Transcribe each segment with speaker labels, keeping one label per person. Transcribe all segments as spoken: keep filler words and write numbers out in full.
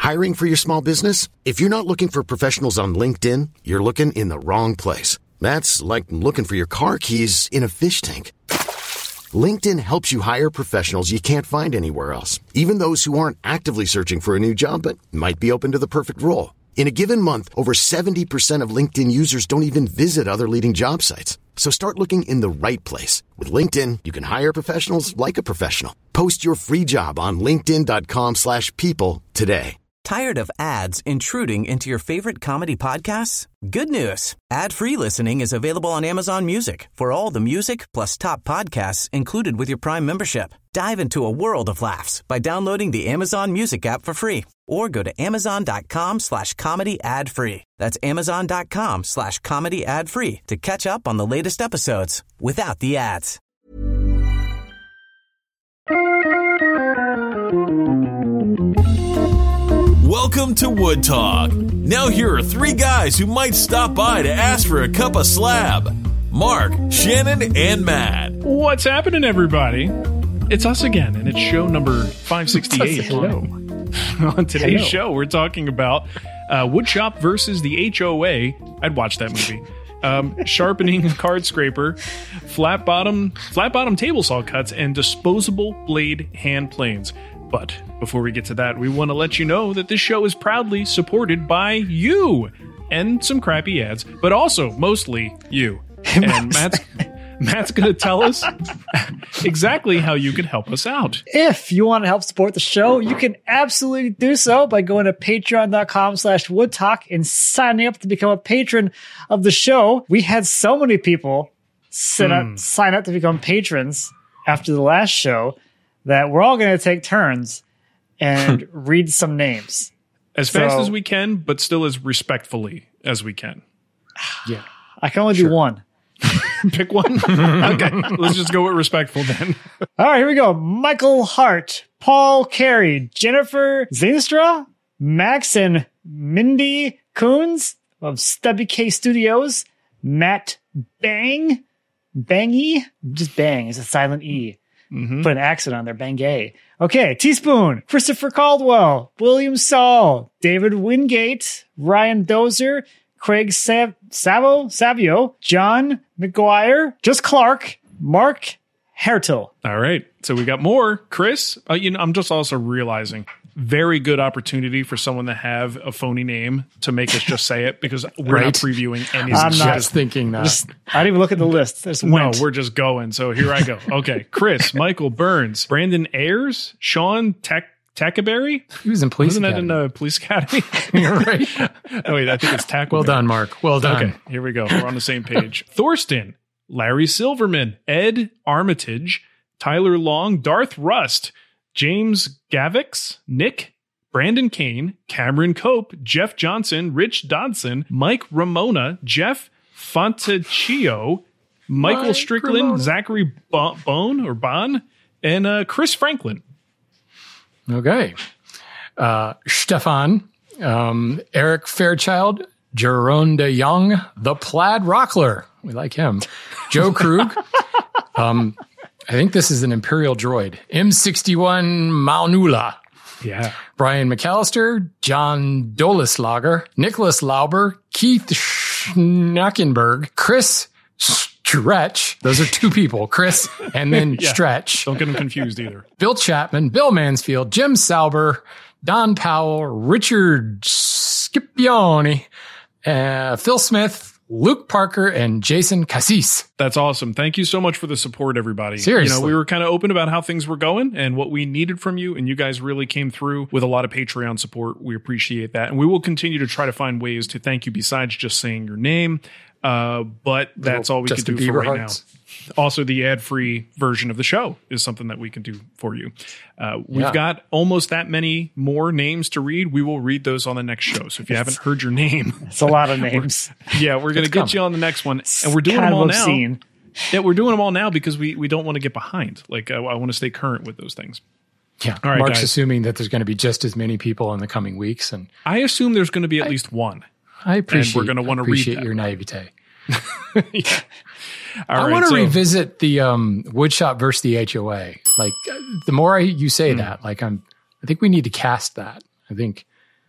Speaker 1: Hiring for your small business? If you're not looking for professionals on LinkedIn, you're looking in the wrong place. That's like looking for your car keys in a fish tank. LinkedIn helps you hire professionals you can't find anywhere else, even those who aren't actively searching for a new job but might be open to the perfect role. In a given month, over seventy percent of LinkedIn users don't even visit other leading job sites. So start looking in the right place. With LinkedIn, you can hire professionals like a professional. Post your free job on linkedin.com slash people today.
Speaker 2: Tired of ads intruding into your favorite comedy podcasts? Good news. Ad-free listening is available on Amazon Music for all the music plus top podcasts included with your Prime membership. Dive into a world of laughs by downloading the Amazon Music app for free or go to amazon.com slash comedy ad free. That's amazon.com slash comedy ad free to catch up on the latest episodes without the ads.
Speaker 3: Welcome to Wood Talk. Now here are three guys who might stop by to ask for a cup of slab. Mark, Shannon, and Matt.
Speaker 4: What's happening, everybody? It's us again, and it's show number five sixty-eight. Hello. On today's Hello. show, we're talking about uh, Woodshop versus the H O A. I'd watch that movie. Um, sharpening card scraper, flat bottom, flat bottom table saw cuts, and disposable blade hand planes. But before we get to that, we want to let you know that this show is proudly supported by you and some crappy ads, but also mostly you. And Matt's, Matt's going to tell us exactly how you can help us out.
Speaker 5: If you want to help support the show, you can absolutely do so by going to patreon.com slash woodtalk and signing up to become a patron of the show. We had so many people sign up, mm. sign up to become patrons after the last show that we're all going to take turns and read some names.
Speaker 4: As
Speaker 5: so,
Speaker 4: fast as we can, but still as respectfully as we can.
Speaker 5: Yeah. I can only
Speaker 4: sure.
Speaker 5: do one.
Speaker 4: Pick one? Okay, let's just go with respectful then.
Speaker 5: All right, here we go. Michael Hart, Paul Carey, Jennifer Zinstra, Max and Mindy Coons of Stubby K Studios, Matt Bang, Bangy, just Bang, it's a silent E. Mm-hmm. Put an accent on there, Bangay. Okay, Teaspoon, Christopher Caldwell, William Saul, David Wingate, Ryan Dozer, Craig Sav- Savo, Savio, John McGuire, Just Clark, Mark Hertel.
Speaker 4: All right, so we got more. Chris, uh, you know, I'm just also realizing very good opportunity for someone to have a phony name to make us just say it because we're right. not previewing any.
Speaker 5: I'm
Speaker 4: not
Speaker 5: just
Speaker 6: thinking that.
Speaker 5: Just, I didn't even look at the list. There's
Speaker 4: no,
Speaker 5: went.
Speaker 4: we're just going. So here I go. Okay, Chris, Michael Burns, Brandon Ayers, Sean Tech. Tackaberry?
Speaker 6: He was in Police
Speaker 4: Wasn't
Speaker 6: Academy.
Speaker 4: that in uh, Police Academy?
Speaker 6: You're right.
Speaker 4: Oh, wait, I think it's Tackleberry.
Speaker 6: Well done, Mark. Well done.
Speaker 4: Okay, here we go. We're on the same page. Thorsten, Larry Silverman, Ed Armitage, Tyler Long, Darth Rust, James Gavix, Nick, Brandon Kane, Cameron Cope, Jeff Johnson, Rich Dodson, Mike Ramona, Jeff Fontecchio, Michael Mike Strickland, Ramona. Zachary Bo- Bone or Bon, and uh, Chris Franklin.
Speaker 6: Okay. Uh, Stefan, um, Eric Fairchild, Jerome de Young, the Plaid Rockler. We like him. Joe Krug. um, I think this is an Imperial droid. M sixty-one Maunula.
Speaker 4: Yeah.
Speaker 6: Brian McAllister, John Doleslager, Nicholas Lauber, Keith Schnackenberg, Chris Stretch. Those are two people, Chris and then yeah, Stretch.
Speaker 4: Don't get them confused either.
Speaker 6: Bill Chapman, Bill Mansfield, Jim Sauber, Don Powell, Richard Scipione, uh, Phil Smith, Luke Parker, and Jason Cassis.
Speaker 4: That's awesome. Thank you so much for the support, everybody.
Speaker 6: Seriously.
Speaker 4: You know, we were kind of open about how things were going and what we needed from you, and you guys really came through with a lot of Patreon support. We appreciate that. And we will continue to try to find ways to thank you besides just saying your name. Uh, but that's all we can do
Speaker 6: Bieber
Speaker 4: for right
Speaker 6: hearts.
Speaker 4: now. Also, the ad-free version of the show is something that we can do for you. Uh, we've
Speaker 6: yeah.
Speaker 4: got almost that many more names to read. We will read those on the next show. So if you haven't heard your name,
Speaker 5: it's a lot of names.
Speaker 4: We're, yeah, we're going to get
Speaker 6: coming.
Speaker 4: you on the next one, and we're doing
Speaker 5: kind
Speaker 4: them all
Speaker 5: obscene.
Speaker 4: now. Yeah, we're doing them all now because we we don't want to get behind. Like I, I want to stay current with those things.
Speaker 6: Yeah,
Speaker 4: all right,
Speaker 6: Mark's
Speaker 4: guys.
Speaker 6: assuming that there's going to be just as many people in the coming weeks, and
Speaker 4: I assume there's going to be at I, least one.
Speaker 6: I appreciate.
Speaker 4: And we're going to want to read
Speaker 6: appreciate
Speaker 4: that.
Speaker 6: your naivete.
Speaker 4: yeah.
Speaker 6: I
Speaker 4: right,
Speaker 6: want to
Speaker 4: so,
Speaker 6: revisit the um, Woodshop versus the H O A. Like, the more I, you say
Speaker 4: mm.
Speaker 6: that, like, I'm, I think we need to cast that. I think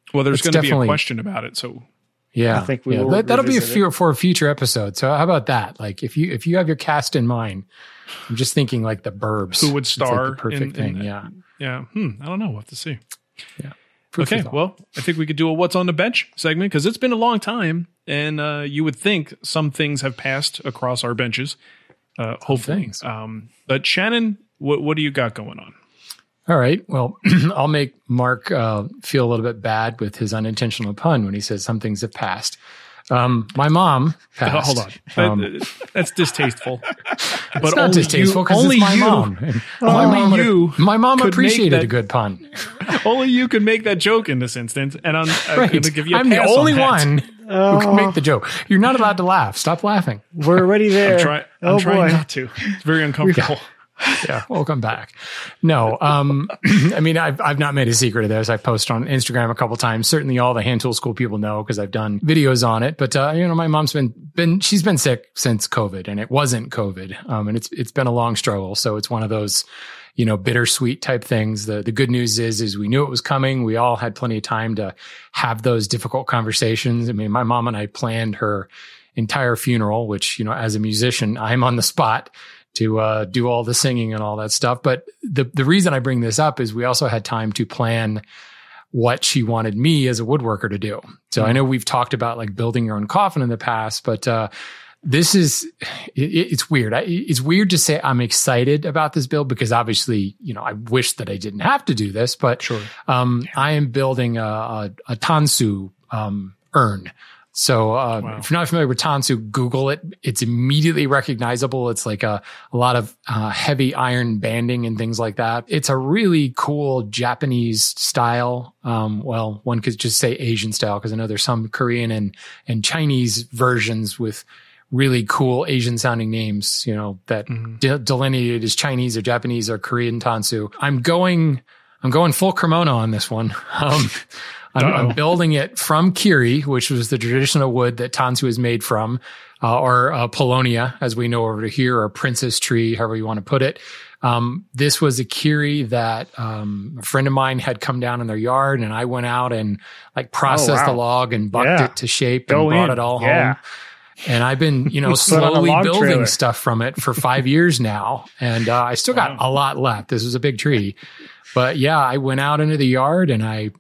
Speaker 4: Well, there's
Speaker 6: it's
Speaker 4: going to be a
Speaker 6: definitely-
Speaker 4: question about it. So
Speaker 6: Yeah,
Speaker 5: I think we
Speaker 6: yeah.
Speaker 5: will
Speaker 6: That, that'll be a
Speaker 5: revisit
Speaker 6: few for a future episode. So how about that? Like if you if you have your cast in mind, I'm just thinking like the Burbs.
Speaker 4: who would
Speaker 6: It's like
Speaker 4: star?
Speaker 6: the perfect
Speaker 4: in,
Speaker 6: thing?
Speaker 4: in-
Speaker 6: yeah.
Speaker 4: Yeah. Hmm. I don't know. We'll have to see.
Speaker 6: Yeah. Food for
Speaker 4: Okay.
Speaker 6: thought.
Speaker 4: Well, I think we could do a What's on the Bench segment because it's been a long time. And uh, you would think some things have passed across our benches. Uh, hopefully.
Speaker 6: things.
Speaker 4: Um, but Shannon, what, what do you got going on?
Speaker 6: All right. Well, I'll make Mark uh, feel a little bit bad with his unintentional pun when he says some things have passed. Um, my mom passed.
Speaker 4: Hold on. That-
Speaker 6: Um,
Speaker 4: that's distasteful. But
Speaker 6: it's not
Speaker 4: only
Speaker 6: distasteful
Speaker 4: you,
Speaker 6: because
Speaker 4: only
Speaker 6: it's my
Speaker 4: you,
Speaker 6: mom. And my
Speaker 4: only
Speaker 6: mom would-
Speaker 4: you
Speaker 6: my mom
Speaker 4: could make
Speaker 6: appreciated
Speaker 4: that-
Speaker 6: a good pun.
Speaker 4: Only you can make that joke in this instance. And I'm, I'm
Speaker 6: Right.
Speaker 4: going to give you a
Speaker 6: I'm the
Speaker 4: pass
Speaker 6: only
Speaker 4: on that.
Speaker 6: one who can make the joke. You're not allowed to laugh. Stop laughing.
Speaker 5: We're already there.
Speaker 4: I'm, try, I'm
Speaker 5: oh
Speaker 4: trying
Speaker 5: boy.
Speaker 4: not to. It's very uncomfortable.
Speaker 6: Yeah, welcome back. No, um, I mean, I've, I've not made a secret of this. I post on Instagram a couple times. Certainly all the hand tool school people know because I've done videos on it. But, uh, you know, my mom's been, been, she's been sick since COVID and it wasn't COVID. Um, and it's, it's been a long struggle. So it's one of those, you know, bittersweet type things. The, the good news is, is we knew it was coming. We all had plenty of time to have those difficult conversations. I mean, my mom and I planned her entire funeral, which, you know, as a musician, I'm on the spot to uh, do all the singing and all that stuff. But the the reason I bring this up is we also had time to plan what she wanted me as a woodworker to do. So I know we've talked about like building your own coffin in the past, but uh, this is, it, it's weird. I, it's weird to say I'm excited about this build because obviously, you know, I wish that I didn't have to do this, but
Speaker 4: Sure.
Speaker 6: um, I am building a, a, a Tansu um, urn. So uh,
Speaker 4: Wow.
Speaker 6: if you're not familiar with Tansu, Google it. It's immediately recognizable. It's like a, a lot of uh, heavy iron banding and things like that. It's a really cool Japanese style. Um, well, one could just say Asian style because I know there's some Korean and, and Chinese versions with really cool Asian sounding names, you know, that
Speaker 4: Mm-hmm.
Speaker 6: de- delineated as Chinese or Japanese or Korean Tansu. I'm going, I'm going full kimono on this one. Um, I'm, I'm building it from kiri, which was the traditional wood that Tansu is made from, uh, or uh, Polonia, as we know over here, or princess tree, however you want to put it. Um, this was a kiri that um, a friend of mine had come down in their yard, and I went out and like processed
Speaker 5: wow.
Speaker 6: the log and bucked
Speaker 5: Yeah.
Speaker 6: it to shape
Speaker 5: Go
Speaker 6: and brought
Speaker 5: in.
Speaker 6: it all
Speaker 5: Yeah.
Speaker 6: home. And I've been, you know,
Speaker 5: Put on a
Speaker 6: slowly
Speaker 5: log
Speaker 6: building
Speaker 5: trailer.
Speaker 6: stuff from it for five years now. And uh, I still got a lot left. This was a big tree. But yeah, I went out into the yard and I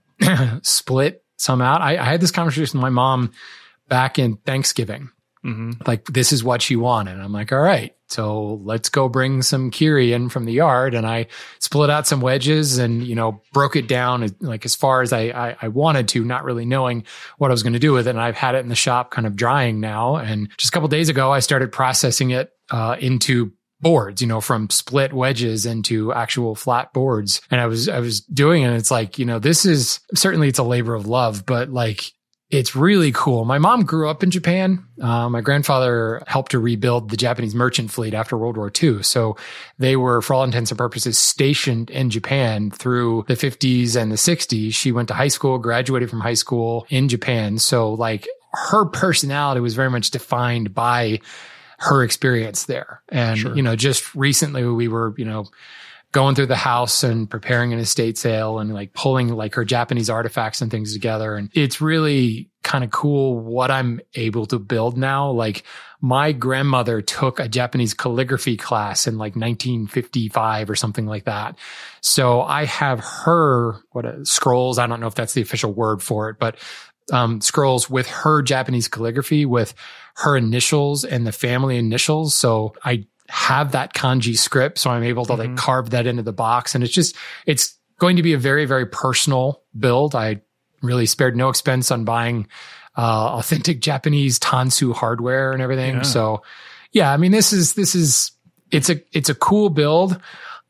Speaker 6: split some out. I, I had this conversation with my mom back in Thanksgiving.
Speaker 4: Mm-hmm.
Speaker 6: Like, this is what she wanted. And I'm like, all right, so let's go bring some kiri in from the yard. And I split out some wedges and, you know, broke it down as, like as far as I, I, I wanted to, not really knowing what I was going to do with it. And I've had it in the shop kind of drying now. And just a couple of days ago, I started processing it uh, into boards, you know, from split wedges into actual flat boards. And I was, I was doing it. And it's like, you know, this is certainly, it's a labor of love, but like, it's really cool. My mom grew up in Japan. Uh, my grandfather helped her rebuild the Japanese merchant fleet after World War Two. So they were, for all intents and purposes, stationed in Japan through the fifties and the sixties. She went to high school, graduated from high school in Japan. So like her personality was very much defined by her experience there. And,
Speaker 4: Sure.
Speaker 6: you know, just recently we were, you know, going through the house and preparing an estate sale and like pulling like her Japanese artifacts and things together. And it's really kind of cool what I'm able to build now. Like my grandmother took a Japanese calligraphy class in like nineteen fifty-five or something like that. So I have her, what uh, scrolls. I don't know if that's the official word for it, but um, scrolls with her Japanese calligraphy with her initials and the family initials. So I have that kanji script. So I'm able to
Speaker 4: Mm-hmm.
Speaker 6: like carve that into the box. And it's just, it's going to be a very, very personal build. I really spared no expense on buying uh, authentic Japanese Tansu hardware and everything.
Speaker 4: Yeah.
Speaker 6: So yeah, I mean, this is, this is, it's a, it's a cool build.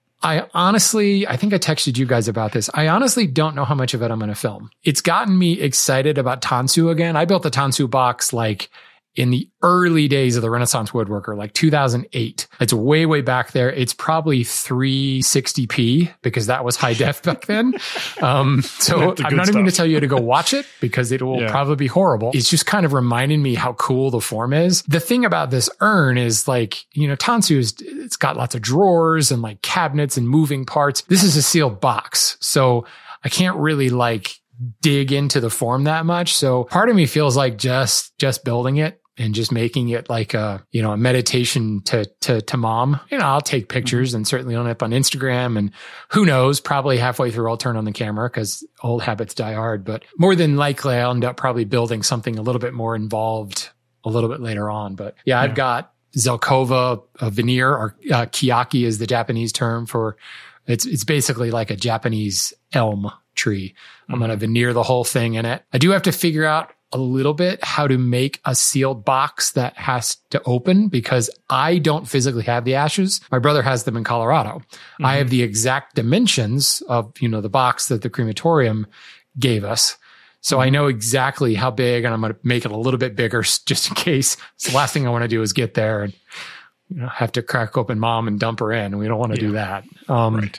Speaker 6: I honestly, I think I texted you guys about this. I honestly don't know how much of it I'm going to film. It's gotten me excited about Tansu again. I built the Tansu box like in the early days of the Renaissance Woodworker, like two thousand eight. It's way, way back there. It's probably three sixty p because that was high def back then. Um, so
Speaker 4: That's the
Speaker 6: I'm
Speaker 4: good
Speaker 6: not even going to
Speaker 4: stuff.
Speaker 6: tell you to go watch it because it will
Speaker 4: Yeah.
Speaker 6: probably be horrible. It's just kind of reminding me how cool the form is. The thing about this urn is like, you know, Tansu is, it's got lots of drawers and like cabinets and moving parts. This is a sealed box. So I can't really like dig into the form that much. So part of me feels like just, just building it and just making it like a, you know, a meditation to, to, to mom. You know, I'll take pictures and certainly on up on Instagram, and who knows, probably halfway through I'll turn on the camera because old habits die hard, but more than likely I'll end up probably building something a little bit more involved a little bit later on. But yeah, yeah. I've got Zelkova, a veneer, or uh, Kiyaki is the Japanese term for, it's, it's basically like a Japanese elm tree. I'm mm-hmm. going to veneer the whole thing in it. I do have to figure out a little bit how to make a sealed box that has to open because I don't physically have the ashes. My brother has them in Colorado. Mm-hmm. I have the exact dimensions of, you know, the box that the crematorium gave us. So mm-hmm. I know exactly how big, and I'm going to make it a little bit bigger just in case. So the last thing I want to do is get there and, you know, have to crack open mom and dump her in. We don't want to yeah. do that. Um, right.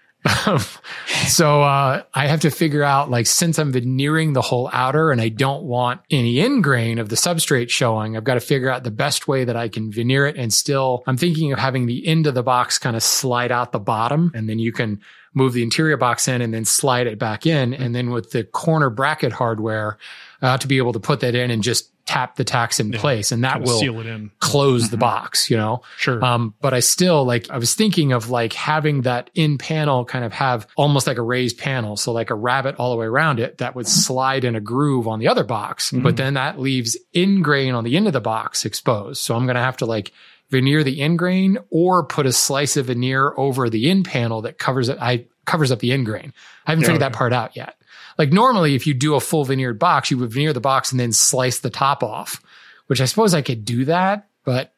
Speaker 6: so, uh, I have to figure out, like, since I'm veneering the whole outer and I don't want any end grain of the substrate showing, I've got to figure out the best way that I can veneer it. And still, I'm thinking of having the end of the box kind of slide out the bottom, and then you can move the interior box in and then slide it back in. And then with the corner bracket hardware, I have to be able to put that in and just tap the tacks in yeah, place, and that will
Speaker 4: seal it in.
Speaker 6: Close
Speaker 4: mm-hmm.
Speaker 6: the box, you know?
Speaker 4: Sure.
Speaker 6: Um, but I still, like, I was thinking of like having that in panel kind of have almost like a raised panel. So like a rabbet all the way around it that would slide in a groove on the other box, mm-hmm. but then that leaves in grain on the end of the box exposed. So I'm going to have to like veneer the end grain or put a slice of veneer over the in panel that covers it. I covers up the end grain. I haven't yeah, figured okay. that part out yet. Like normally, if you do a full veneered box, you would veneer the box and then slice the top off, which I suppose I could do that, but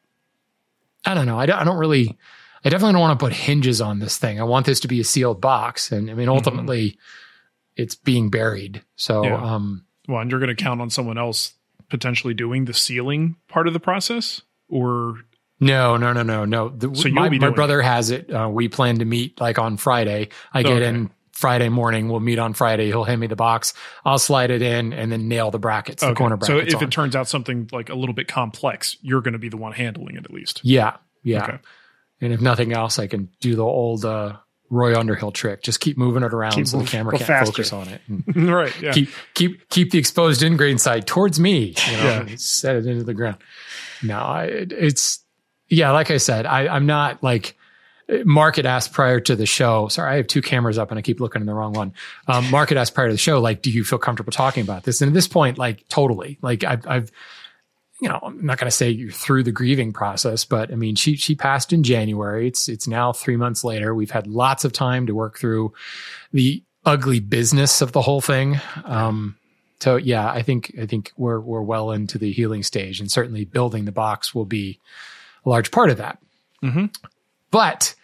Speaker 6: I don't know. I don't, I don't really, I definitely don't want to put hinges on this thing. I want this to be a sealed box. And I mean, ultimately mm-hmm. it's being buried. So,
Speaker 4: yeah.
Speaker 6: um,
Speaker 4: well, and you're going to count on someone else potentially doing the sealing part of the process, or?
Speaker 6: No, no, no, no, no. The,
Speaker 4: so
Speaker 6: my, my brother
Speaker 4: it.
Speaker 6: has it. Uh, we plan to meet like on Friday. I get okay. in Friday morning. We'll meet on Friday. He'll hand me the box. I'll slide it in and then nail the brackets, the
Speaker 4: okay.
Speaker 6: corner brackets.
Speaker 4: So if
Speaker 6: on.
Speaker 4: it turns out something like a little bit complex, you're going to be the one handling it at least.
Speaker 6: Yeah. Yeah. Okay. And if nothing else, I can do the old, uh, Roy Underhill trick. Just keep moving it around keep so move, the camera can't faster. Focus on it. And
Speaker 4: right. Yeah.
Speaker 6: Keep, keep, keep the exposed in grain side towards me, you know, yeah. and set it into the ground. No, I, it, it's, yeah, like I said, I, I'm not like, Mark had asked prior to the show. Sorry, I have two cameras up and I keep looking in the wrong one. Um, Mark had asked prior to the show, like, do you feel comfortable talking about this? And at this point, like, totally. Like, I've, I've you know, I'm not going to say you're through the grieving process, but I mean, she she passed in January. It's it's now three months later. We've had lots of time to work through the ugly business of the whole thing. Um, so yeah, I think I think we're we're well into the healing stage, and certainly building the box will be a large part of that.
Speaker 4: Mm-hmm.
Speaker 6: But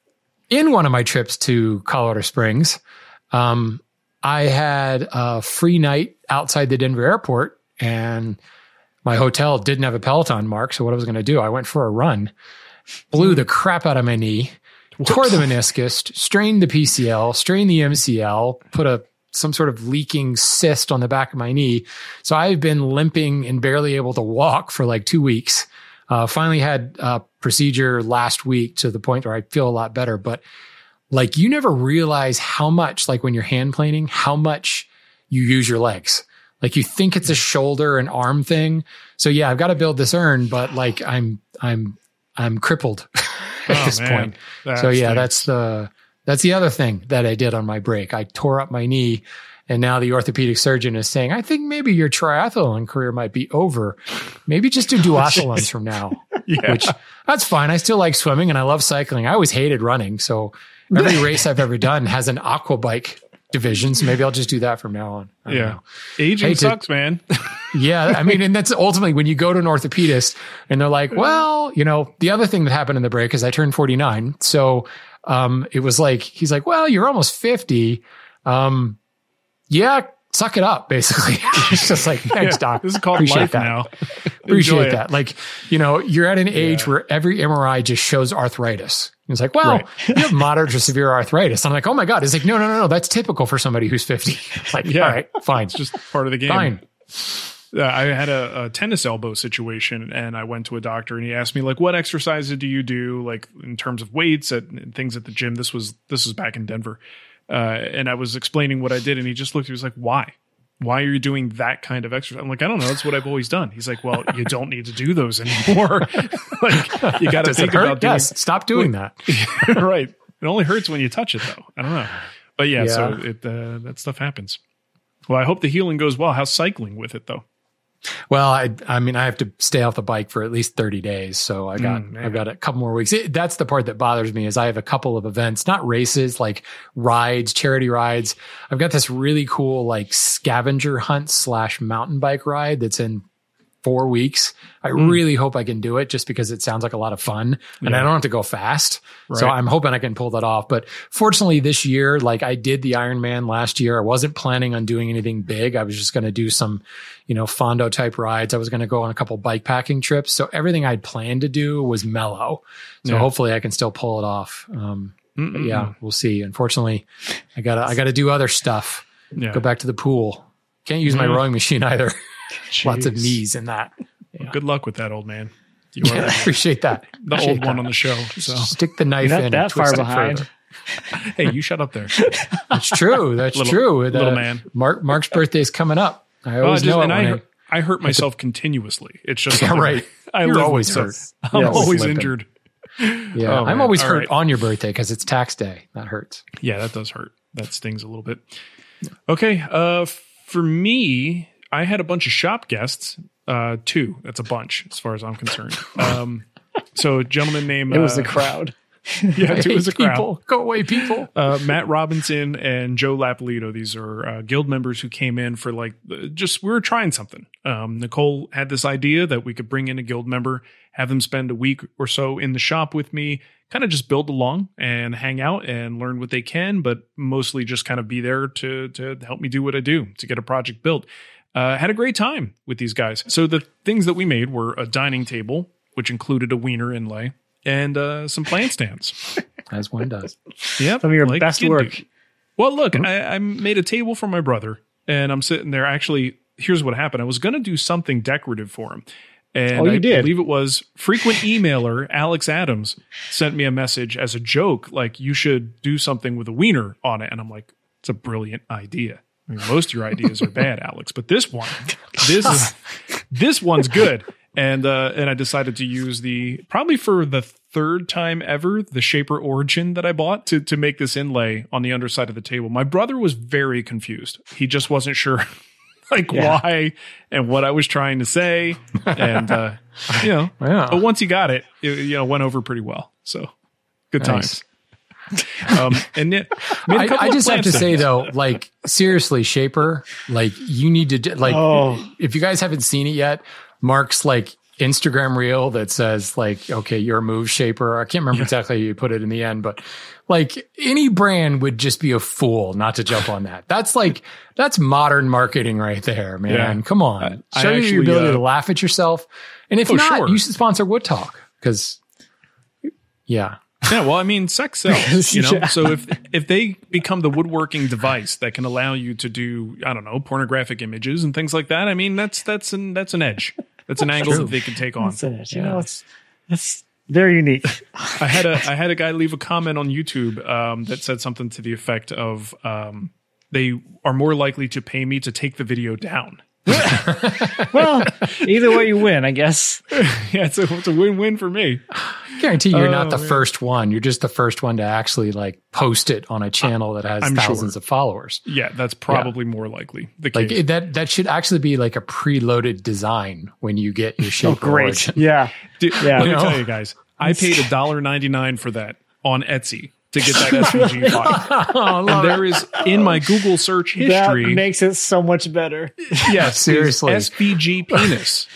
Speaker 6: in one of my trips to Colorado Springs, um, I had a free night outside the Denver airport, and my hotel didn't have a Peloton, Mark. So what I was going to do, I went for a run, blew the crap out of my knee, Whoops. tore the meniscus, strained the P C L, strained the M C L, put a some sort of leaking cyst on the back of my knee. So I've been limping and barely able to walk for like two weeks. Uh, finally had a procedure last week to the point where I feel a lot better. But like, you never realize how much, like when you're hand planing, how much you use your legs. Like you think it's a shoulder and arm thing. So yeah, I've got to build this urn, but like I'm, I'm, I'm crippled at
Speaker 4: oh,
Speaker 6: this
Speaker 4: man.
Speaker 6: point.
Speaker 4: That
Speaker 6: so yeah,
Speaker 4: stinks.
Speaker 6: that's the, that's the other thing that I did on my break. I tore up my knee. And now the orthopedic surgeon is saying, I think maybe your triathlon career might be over. Maybe just do duathlons from now,
Speaker 4: yeah.
Speaker 6: which that's fine. I still like swimming and I love cycling. I always hated running. So every race I've ever done has an aqua bike division. So maybe I'll just do that from now on. I
Speaker 4: yeah. Know. Aging sucks, to, man.
Speaker 6: yeah. I mean, and that's ultimately when you go to an orthopedist and they're like, well, you know, the other thing that happened in the break is I turned forty-nine. So, um, it was like, he's like, well, you're almost fifty. Um, Yeah, suck it up, basically. It's just like, thanks,
Speaker 4: yeah,
Speaker 6: doc.
Speaker 4: This is called
Speaker 6: Appreciate
Speaker 4: life
Speaker 6: that.
Speaker 4: now.
Speaker 6: Appreciate that. Like, you know, you're at an age
Speaker 4: yeah.
Speaker 6: where every M R I just shows arthritis. It's like, well,
Speaker 4: right.
Speaker 6: you have moderate or severe arthritis. I'm like, oh my God. It's like, no, no, no, no. That's typical for somebody who's fifty. Like,
Speaker 4: yeah.
Speaker 6: all right, fine.
Speaker 4: It's just part of the game.
Speaker 6: Fine.
Speaker 4: Uh, I had a, a tennis elbow situation and I went to a doctor and he asked me like, what exercises do you do? Like in terms of weights at, and things at the gym. This was, this was back in Denver. uh, and I was explaining what I did, and he just looked at me, he was like, why? Why are you doing that kind of exercise? I'm like, I don't know. That's what I've always done. He's like, well, you don't need to do those anymore. Like, you got to think about doing.
Speaker 6: Yes, stop doing that.
Speaker 4: Right. It only hurts when you touch it, though. I don't know. But yeah,
Speaker 6: Yeah.
Speaker 4: so it uh, that stuff happens. Well, I hope the healing goes well. How's cycling with it, though?
Speaker 6: Well, I, I mean, I have to stay off the bike for at least thirty days. So I got,
Speaker 4: Mm, man.
Speaker 6: I've got a couple more weeks. It, that's the part that bothers me is I have a couple of events, not races, like rides, charity rides. I've got this really cool, like scavenger hunt slash mountain bike ride that's in four weeks. I
Speaker 4: Mm.
Speaker 6: really hope I can do it just because it sounds like a lot of fun and
Speaker 4: Yeah.
Speaker 6: I don't have to go fast. So
Speaker 4: Right.
Speaker 6: I'm hoping I can pull that off. But fortunately this year, like I did the Ironman last year. I wasn't planning on doing anything big. I was just going to do some, you know, Fondo type rides. I was going to go on a couple bike packing trips. So everything I'd planned to do was mellow. So
Speaker 4: Yeah.
Speaker 6: hopefully I can still pull it off. Um, but
Speaker 4: Mm-mm.
Speaker 6: yeah, we'll see. Unfortunately, I gotta, I gotta do other stuff.
Speaker 4: Yeah.
Speaker 6: Go back to the pool. Can't use my
Speaker 4: Mhm.
Speaker 6: rowing machine either. Lots of
Speaker 5: Jeez.
Speaker 6: knees in that.
Speaker 4: Well, good luck with that, old man. You
Speaker 6: Yeah,
Speaker 4: are
Speaker 6: I appreciate that.
Speaker 4: the
Speaker 6: Appreciate
Speaker 4: old one
Speaker 6: that.
Speaker 4: on the show. So,
Speaker 6: Stick the knife
Speaker 5: You're
Speaker 6: in.
Speaker 5: not
Speaker 6: and
Speaker 5: that far
Speaker 6: twist it
Speaker 5: behind.
Speaker 6: further.
Speaker 4: hey, you shut up there.
Speaker 6: That's true. That's
Speaker 4: Little-
Speaker 6: true. The-
Speaker 4: little man.
Speaker 6: Mark Mark's birthday's coming up. I
Speaker 4: Well, I
Speaker 6: always
Speaker 4: just-
Speaker 6: know it
Speaker 4: and I,
Speaker 6: when
Speaker 4: hurt, I hurt myself continuously. It's just
Speaker 6: Yeah,
Speaker 4: something
Speaker 6: right.
Speaker 4: I
Speaker 6: You're
Speaker 4: live
Speaker 6: always
Speaker 4: with,
Speaker 6: hurt.
Speaker 4: so I'm
Speaker 6: Yeah,
Speaker 4: always
Speaker 6: limping.
Speaker 4: injured.
Speaker 6: Yeah,
Speaker 4: Oh,
Speaker 6: I'm
Speaker 4: man.
Speaker 6: always
Speaker 4: All
Speaker 6: hurt
Speaker 4: right.
Speaker 6: on your birthday because it's tax day. That hurts.
Speaker 4: Yeah, that does hurt. That stings a little bit. Okay, uh, for me, I had a bunch of shop guests. Uh, two. That's a bunch, as far as I'm concerned. Um, so, a gentleman named
Speaker 5: It was
Speaker 4: uh,
Speaker 5: the crowd.
Speaker 4: yeah,
Speaker 6: I
Speaker 4: two was
Speaker 6: hate
Speaker 4: a crowd.
Speaker 6: people. Go away, people.
Speaker 4: Uh, Matt Robinson and Joe Lapolito. These are uh, guild members who came in for like uh, just we were trying something. Um, Nicole had this idea that we could bring in a guild member, have them spend a week or so in the shop with me, kind of just build along and hang out and learn what they can, but mostly just kind of be there to to help me do what I do to get a project built. Uh, had a great time with these guys. So the things that we made were a dining table, which included a wiener inlay, and uh, some plant stands.
Speaker 6: As one does.
Speaker 4: Yep,
Speaker 5: Some of your
Speaker 4: like
Speaker 5: best
Speaker 4: you
Speaker 5: work.
Speaker 4: do. Well, look, I, I made a table for my brother, and I'm sitting there. Actually, here's what happened. I was going to do something decorative for him. And
Speaker 5: Oh, you
Speaker 4: I
Speaker 5: did?
Speaker 4: believe it was frequent emailer Alex Adams sent me a message as a joke, like, you should do something with a wiener on it. And I'm like, it's a brilliant idea. I mean, most of your ideas are bad, Alex, but this one, this this one's good. And uh, and I decided to use the, probably for the third time ever, the Shaper Origin that I bought to to make this inlay on the underside of the table. My brother was very confused. He just wasn't sure like
Speaker 5: Yeah.
Speaker 4: why and what I was trying to say. And, uh, you know,
Speaker 6: Yeah.
Speaker 4: but once he got it, it, you know, went over pretty well. So good times.
Speaker 6: Nice.
Speaker 4: Um, and it made a
Speaker 6: I,
Speaker 4: couple
Speaker 6: I
Speaker 4: of
Speaker 6: just have
Speaker 4: plant
Speaker 6: to say
Speaker 4: stands.
Speaker 6: though, like seriously, Shaper, like you need to do, like
Speaker 5: Oh.
Speaker 6: if you guys haven't seen it yet, Mark's like Instagram reel that says like, okay, you're a move Shaper. I can't remember exactly how you put it in the end, but like any brand would just be a fool not to jump on that. That's like that's modern marketing right there, man.
Speaker 4: Yeah.
Speaker 6: Come on,
Speaker 4: I
Speaker 6: show you
Speaker 4: actually,
Speaker 6: your ability
Speaker 4: uh,
Speaker 6: to laugh at yourself, and if
Speaker 4: Oh,
Speaker 6: not,
Speaker 4: sure.
Speaker 6: you should sponsor Wood Talk because, yeah.
Speaker 4: Yeah, well, I mean, sex sells, you know.
Speaker 5: Yeah.
Speaker 4: So if if they become the woodworking device that can allow you to do, I don't know, pornographic images and things like that, I mean, that's that's an that's an edge. That's an angle that they can take on.
Speaker 5: That's it. You know, it's it's very unique.
Speaker 4: I had a I had a guy leave a comment on YouTube um, that said something to the effect of um, they are more likely to pay me to take the video down.
Speaker 5: Well, either way you win, I guess.
Speaker 4: Yeah, it's a, it's a win-win for me.
Speaker 6: I guarantee you're not
Speaker 4: Oh,
Speaker 6: the
Speaker 4: man.
Speaker 6: first one. You're just the first one to actually like post it on a channel that has
Speaker 4: I'm
Speaker 6: thousands
Speaker 4: sure.
Speaker 6: of followers.
Speaker 4: Yeah, that's probably more likely the
Speaker 6: Like
Speaker 4: case.
Speaker 6: it, that, that should actually be like a preloaded design when you get your
Speaker 5: Oh,
Speaker 6: Shaper
Speaker 5: great.
Speaker 6: Origin.
Speaker 5: Yeah.
Speaker 4: Dude,
Speaker 5: Yeah.
Speaker 4: let me
Speaker 6: You know?
Speaker 4: tell you guys, I paid a dollar ninety-nine for that on Etsy to get that S V G file.
Speaker 6: Oh,
Speaker 4: And there is in my Google search
Speaker 5: That
Speaker 4: history,
Speaker 5: makes it so much better.
Speaker 4: yes,
Speaker 6: Seriously.
Speaker 4: is S V G penis.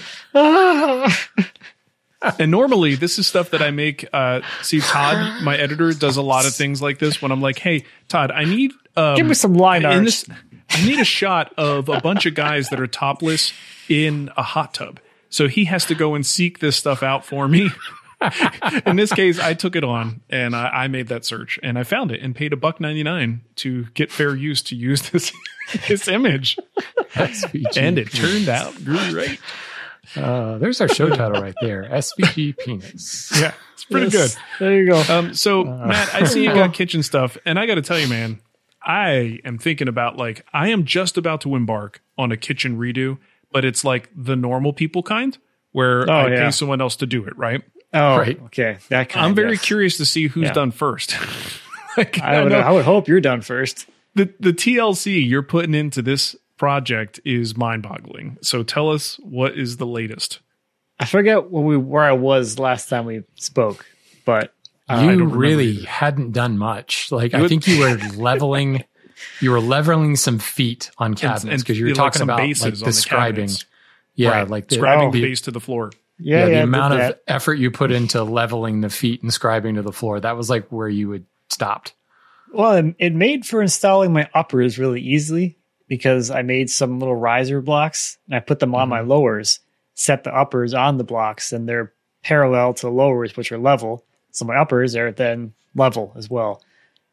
Speaker 4: And normally, this is stuff that I make. Uh, see, Todd, my editor, does a lot of things like this. When I'm like, "Hey, Todd, I need um,
Speaker 5: Give me some line
Speaker 4: in
Speaker 5: art.
Speaker 4: this. I need a shot of a bunch of guys that are topless in a hot tub." So he has to go and seek this stuff out for me. In this case, I took it on and I, I made that search and I found it and paid a buck ninety nine to get fair use to use this this image.
Speaker 6: S V G.
Speaker 4: And it turned out great.
Speaker 6: Uh, there's our show title right there. S V G penis.
Speaker 4: Yeah, it's pretty
Speaker 5: Yes.
Speaker 4: good.
Speaker 5: There you go.
Speaker 4: Um, so Matt, I see you got kitchen stuff, and I got to tell you, man, I am thinking about like, I am just about to embark on a kitchen redo, but it's like the normal people kind where
Speaker 5: Oh,
Speaker 4: I
Speaker 5: yeah.
Speaker 4: pay someone else to do it. Right.
Speaker 5: Oh,
Speaker 6: Right.
Speaker 5: okay. That kind.
Speaker 4: I'm very
Speaker 5: yes.
Speaker 4: curious to see who's
Speaker 5: Yeah.
Speaker 4: done first. like,
Speaker 5: I would,
Speaker 4: know
Speaker 5: I would hope you're done first.
Speaker 4: the, the T L C you're putting into this project is mind boggling. So tell us, what is the latest?
Speaker 5: I forget where we where I was last time we spoke, but
Speaker 4: Uh, I don't
Speaker 6: You
Speaker 4: remember
Speaker 6: really
Speaker 4: either.
Speaker 6: hadn't done much. Like,
Speaker 4: You
Speaker 6: I
Speaker 4: would-
Speaker 6: think you were leveling, you were leveling some feet on cabinets
Speaker 4: and
Speaker 6: because you were
Speaker 4: like
Speaker 6: talking
Speaker 4: some
Speaker 6: about
Speaker 4: bases
Speaker 6: like
Speaker 4: on the
Speaker 6: describing.
Speaker 4: cabinets.
Speaker 6: yeah,
Speaker 4: Right.
Speaker 6: like the,
Speaker 4: Scribing
Speaker 5: Oh.
Speaker 4: the
Speaker 6: the,
Speaker 4: base to the floor.
Speaker 5: yeah,
Speaker 6: yeah,
Speaker 5: yeah,
Speaker 6: the
Speaker 5: I
Speaker 6: amount
Speaker 5: did
Speaker 6: of
Speaker 5: that.
Speaker 6: effort you put into leveling the feet and scribing to the floor. That was like where you had stopped.
Speaker 5: Well, it, it made for installing my uppers really easily because I made some little riser blocks and I put them on my lowers, set the uppers on the blocks, and they're parallel to the lowers, which are level. So my uppers are then level as well.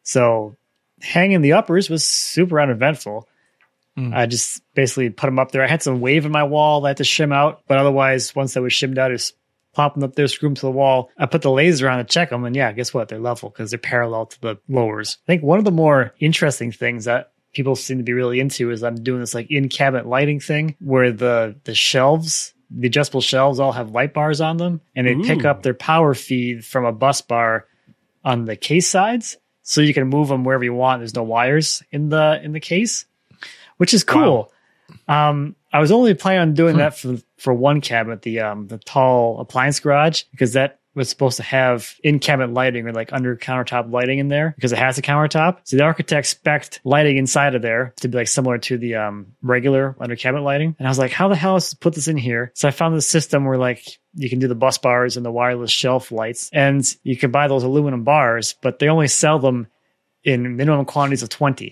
Speaker 5: So hanging the uppers was super uneventful.
Speaker 4: Mm.
Speaker 5: I just basically put them up there. I had some wave in my wall that I had to shim out, but otherwise, once that was shimmed out, it's pop them up there, screw them to the wall. I put the laser on to check them, and yeah, guess what? They're level because they're parallel to the lowers. I think one of the more interesting things that people seem to be really into is I'm doing this like in-cabinet lighting thing where the the shelves, the adjustable shelves all have light bars on them, and they pick
Speaker 4: Ooh.
Speaker 5: up their power feed from a bus bar on the case sides, so you can move them wherever you want. There's no wires in the in the case, which is cool. Um, I was only planning on doing that for for one cabinet, the um the tall appliance garage, because that was supposed to have in cabinet lighting or like under countertop lighting in there because it has a countertop. So the architect spec'd lighting inside of there to be like similar to the um regular under cabinet lighting. And I was like, how the hell is to put this in here? So I found this system where like you can do the bus bars and the wireless shelf lights, and you can buy those aluminum bars, but they only sell them in minimum quantities of twenty.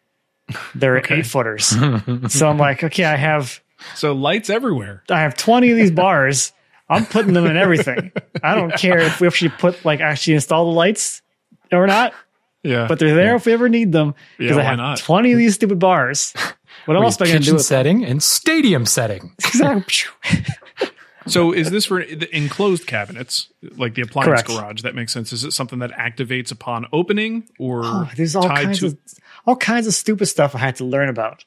Speaker 5: They're
Speaker 4: Okay.
Speaker 5: eight footers. So I'm like, okay, I have
Speaker 4: So lights everywhere.
Speaker 5: I have twenty of these bars. I'm putting them in everything. I don't care if we actually put like actually install the lights or not,
Speaker 4: Yeah.
Speaker 5: but they're there if we ever need them. Because
Speaker 4: Yeah,
Speaker 5: I
Speaker 4: why
Speaker 5: have
Speaker 4: not?
Speaker 5: twenty of these stupid bars. What else am I going to do
Speaker 6: Kitchen
Speaker 5: with them?
Speaker 6: setting and stadium setting.
Speaker 5: Exactly.
Speaker 4: So is this for the enclosed cabinets, like the appliance
Speaker 5: Correct.
Speaker 4: garage? That makes sense. Is it something that activates upon opening or
Speaker 5: Oh, there's all
Speaker 4: tied
Speaker 5: kinds
Speaker 4: to?
Speaker 5: of all kinds of stupid stuff I had to learn about.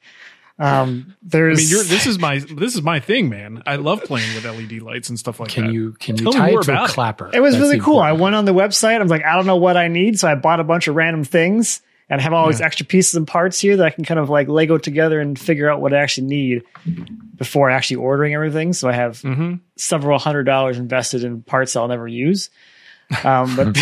Speaker 5: Um,
Speaker 4: I
Speaker 5: there's
Speaker 4: mean, you're, this is my this is my thing, man. I love playing with L E D lights and stuff like
Speaker 6: Can
Speaker 4: that.
Speaker 6: you can you
Speaker 4: Tell me
Speaker 6: tie
Speaker 4: more
Speaker 6: it to a
Speaker 4: about it.
Speaker 6: clapper?
Speaker 5: It was
Speaker 6: That's
Speaker 5: really
Speaker 6: the
Speaker 5: cool. I
Speaker 6: important
Speaker 5: went on the website. I was like, I don't know what I need. So I bought a bunch of random things and have all these extra pieces and parts here that I can kind of like Lego together and figure out what I actually need before actually ordering everything. So I have
Speaker 4: Mm-hmm.
Speaker 5: several hundred dollars invested in parts I'll never use. Um, but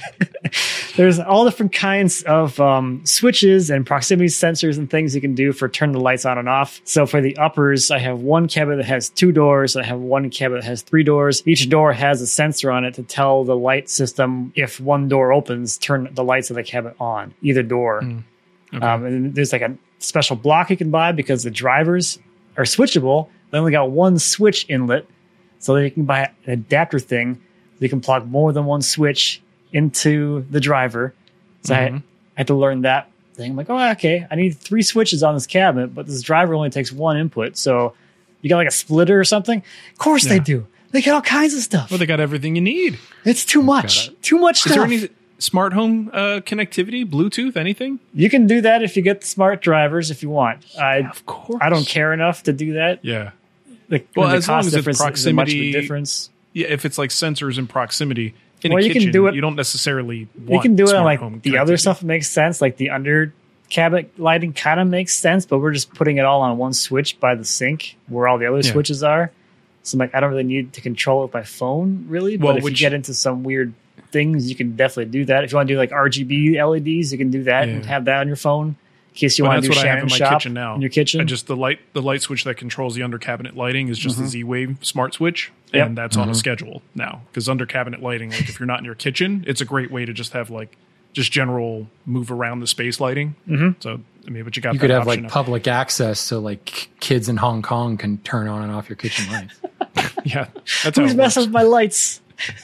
Speaker 5: there's all different kinds of um, switches and proximity sensors and things you can do for turning the lights on and off. So for the uppers, I have one cabinet that has two doors. I have one cabinet that has three doors. Each door has a sensor on it to tell the light system if one door opens, turn the lights of the cabinet on, either door.
Speaker 4: Okay.
Speaker 5: Um, and there's like a special block you can buy because the drivers are switchable. They only got one switch inlet, so that you can buy an adapter thing. You can plug more than one switch into the driver. So I, I had to learn that thing. I'm like, oh, okay, I need three switches on this cabinet, but this driver only takes one input. So you got like a splitter or something? Of course they
Speaker 4: Yeah.
Speaker 5: do. They got all kinds of stuff.
Speaker 4: Well, they got everything you need.
Speaker 5: It's too much. Too much
Speaker 4: Is
Speaker 5: stuff.
Speaker 4: there any smart home uh, connectivity, Bluetooth, anything?
Speaker 5: You can do that if you get the smart drivers if you want. I
Speaker 4: Of course.
Speaker 5: I don't care enough to do that.
Speaker 4: Yeah.
Speaker 5: The,
Speaker 4: Well,
Speaker 5: the
Speaker 4: as long
Speaker 5: cost
Speaker 4: as it's
Speaker 5: difference isn't much of a
Speaker 4: proximity-
Speaker 5: difference.
Speaker 4: Yeah, if it's like sensors in proximity in
Speaker 5: Well,
Speaker 4: a
Speaker 5: you can
Speaker 4: kitchen,
Speaker 5: do it-
Speaker 4: you don't necessarily want
Speaker 5: You can do it on
Speaker 4: smart
Speaker 5: like
Speaker 4: home
Speaker 5: the other
Speaker 4: connectivity.
Speaker 5: stuff that makes sense, like the under cabinet lighting kind of makes sense, but we're just putting it all on one switch by the sink where all the other
Speaker 4: Yeah.
Speaker 5: switches are. So I'm like, I don't really need to control it with my phone, really.
Speaker 4: Well,
Speaker 5: but if
Speaker 4: which-
Speaker 5: you get into some weird things, you can definitely do that. If you want to do like R G B L E Ds, you can do that and
Speaker 4: Yeah.
Speaker 5: have that on your phone in case you
Speaker 4: But
Speaker 5: want
Speaker 4: that's
Speaker 5: to do
Speaker 4: what I have
Speaker 5: Shannon
Speaker 4: in my
Speaker 5: shop
Speaker 4: kitchen now.
Speaker 5: in your kitchen.
Speaker 4: I just the light the light switch that controls the under cabinet lighting is just the Z-Wave smart switch,
Speaker 5: Yep.
Speaker 4: and that's on a schedule now. Because under cabinet lighting, like if you're not in your kitchen, it's a great way to just have like just general move around the space lighting. Mm-hmm. So I mean, but you got
Speaker 6: You
Speaker 4: that
Speaker 6: could have
Speaker 4: option
Speaker 6: like
Speaker 4: now.
Speaker 6: public access so like k- kids in Hong Kong can turn on and off your kitchen lights.
Speaker 4: yeah, that's how
Speaker 5: Who's
Speaker 4: it
Speaker 5: messing
Speaker 4: works.
Speaker 5: with my lights?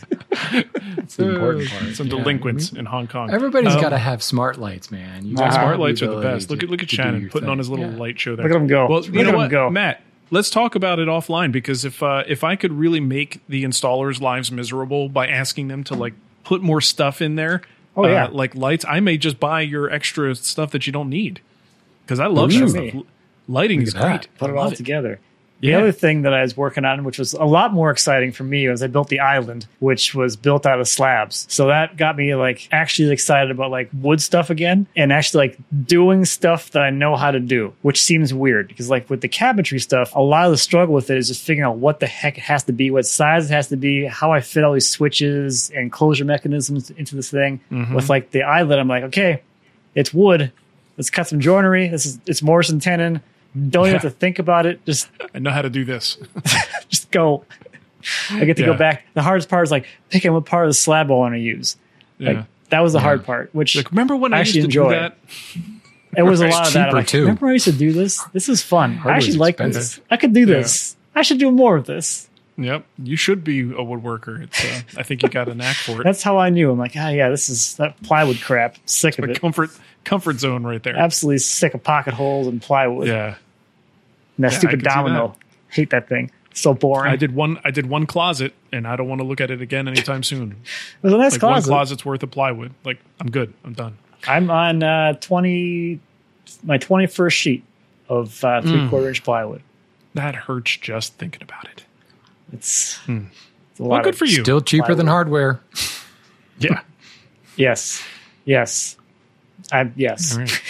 Speaker 6: That's the important part.
Speaker 4: Some
Speaker 6: Yeah.
Speaker 4: delinquents in Hong Kong.
Speaker 6: Everybody's
Speaker 4: Um,
Speaker 6: got to have smart lights, man. You
Speaker 5: Nah.
Speaker 6: gotta
Speaker 4: Smart
Speaker 6: have
Speaker 4: lights
Speaker 6: the
Speaker 4: are the
Speaker 6: ability
Speaker 4: best. Look
Speaker 6: to-
Speaker 4: at look at
Speaker 6: to do
Speaker 4: Shannon
Speaker 6: your
Speaker 4: putting
Speaker 6: thing.
Speaker 4: on his little
Speaker 6: Yeah.
Speaker 4: light show there.
Speaker 5: Look at him go.
Speaker 4: Well,
Speaker 5: Look
Speaker 4: you
Speaker 5: at
Speaker 4: know
Speaker 5: him
Speaker 4: what,
Speaker 5: go.
Speaker 4: Matt? Let's talk about it offline because if uh, if I could really make the installers' lives miserable by asking them to like put more stuff in there,
Speaker 5: Oh, yeah.
Speaker 4: uh, like lights. I may just buy your extra stuff that you don't need because I love
Speaker 5: Ooh.
Speaker 4: that stuff. Lighting
Speaker 6: Look
Speaker 4: is
Speaker 6: at that.
Speaker 4: great.
Speaker 5: Put
Speaker 4: I
Speaker 5: it all
Speaker 4: love
Speaker 5: together. The
Speaker 4: Yeah.
Speaker 5: other thing that I was working on, which was a lot more exciting for me, was I built the island, which was built out of slabs. So that got me like actually excited about like wood stuff again and actually like doing stuff that I know how to do, which seems weird because like with the cabinetry stuff, a lot of the struggle with it is just figuring out what the heck it has to be, what size it has to be, how I fit all these switches and closure mechanisms into this thing.
Speaker 4: Mm-hmm.
Speaker 5: With like the island, I'm like, okay, it's wood. Let's cut some joinery. This is it's Morrison tenon. Don't even have to think about it. Just
Speaker 4: I know how to do this.
Speaker 5: just go. I get to
Speaker 4: Yeah.
Speaker 5: go back. The hardest part is like picking what part of the slab I want to use.
Speaker 4: Yeah.
Speaker 5: Like that was the hard part, which
Speaker 4: Like, remember when I,
Speaker 5: I
Speaker 4: used
Speaker 5: actually
Speaker 4: to
Speaker 5: enjoy.
Speaker 4: do that?
Speaker 5: it was a lot
Speaker 6: It's
Speaker 5: of that. I'm
Speaker 6: cheaper,
Speaker 5: like,
Speaker 6: too.
Speaker 5: remember I used to do this? This is fun. I
Speaker 6: Hardware's
Speaker 5: actually like
Speaker 6: expensive.
Speaker 5: this. I could do this. I should do more of this.
Speaker 4: Yep. You should be a woodworker. It's. Uh, I think you got a knack for it.
Speaker 5: That's how I knew. I'm like, ah, yeah, this is that plywood crap. Sick of
Speaker 4: a
Speaker 5: it.
Speaker 4: comfort comfort zone right there.
Speaker 5: Absolutely sick of pocket holes and plywood.
Speaker 4: Yeah.
Speaker 5: And that
Speaker 4: Yeah, I
Speaker 5: stupid
Speaker 4: could see
Speaker 5: domino.
Speaker 4: that.
Speaker 5: Hate that thing. So boring.
Speaker 4: I did one. I did one closet, and I don't want to look at it again anytime soon.
Speaker 5: It was a nice
Speaker 4: Like
Speaker 5: closet.
Speaker 4: one closet's worth of plywood. Like I'm good. I'm done.
Speaker 5: I'm on uh, twenty, my twenty-first sheet of uh, three quarter inch plywood.
Speaker 4: That hurts just thinking about it.
Speaker 5: It's, it's a
Speaker 4: Hmm. Well,
Speaker 5: lot
Speaker 4: good
Speaker 5: of-
Speaker 4: for you.
Speaker 6: Still cheaper than hardware.
Speaker 4: Yeah.
Speaker 5: Yes, yes, I yes.
Speaker 4: All right.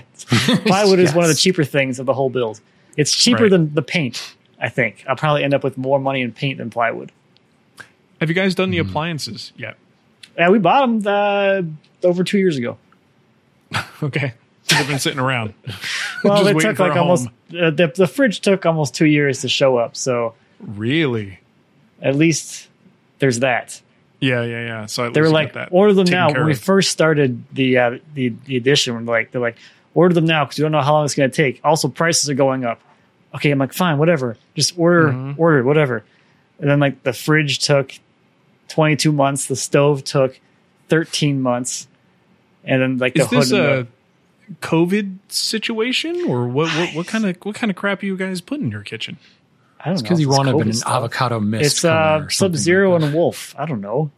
Speaker 5: Plywood is one of the
Speaker 6: Yes.
Speaker 5: cheaper things of the whole build. It's cheaper
Speaker 4: Right.
Speaker 5: than the paint. I think I'll probably end up with more money in paint than plywood.
Speaker 4: Have you guys done the appliances yet?
Speaker 5: Yeah, we bought them uh, over two years ago.
Speaker 4: Okay. They've been sitting around.
Speaker 5: Well,
Speaker 4: Just
Speaker 5: it
Speaker 4: waiting
Speaker 5: took
Speaker 4: for a
Speaker 5: like almost
Speaker 4: home.
Speaker 5: uh, the, the fridge took almost two years to show up. So
Speaker 4: Really?
Speaker 5: at least there's that.
Speaker 4: Yeah, yeah, yeah. So at
Speaker 5: They were
Speaker 4: least you
Speaker 5: like,
Speaker 4: got that
Speaker 5: order them
Speaker 4: taken
Speaker 5: now.
Speaker 4: care
Speaker 5: When we
Speaker 4: of.
Speaker 5: first started the uh, the the edition, we're like they're like, order them now because you don't know how long it's going to take. Also, prices are going up. Okay, I'm like, fine, whatever. Just order,
Speaker 4: Mm-hmm.
Speaker 5: order, whatever. And then like the fridge took twenty-two months. The stove took thirteen months, and then like the
Speaker 4: Is this
Speaker 5: hood. and
Speaker 4: a
Speaker 5: the,
Speaker 4: COVID situation, or what? What, what kind of what kind of crap you guys put in your kitchen?
Speaker 5: I don't know.
Speaker 6: Because you
Speaker 5: It's
Speaker 6: wound up in
Speaker 5: COVID
Speaker 6: an
Speaker 5: stuff.
Speaker 6: avocado mist.
Speaker 5: It's uh,
Speaker 6: Sub
Speaker 5: Sub Zero and a Wolf. I don't know.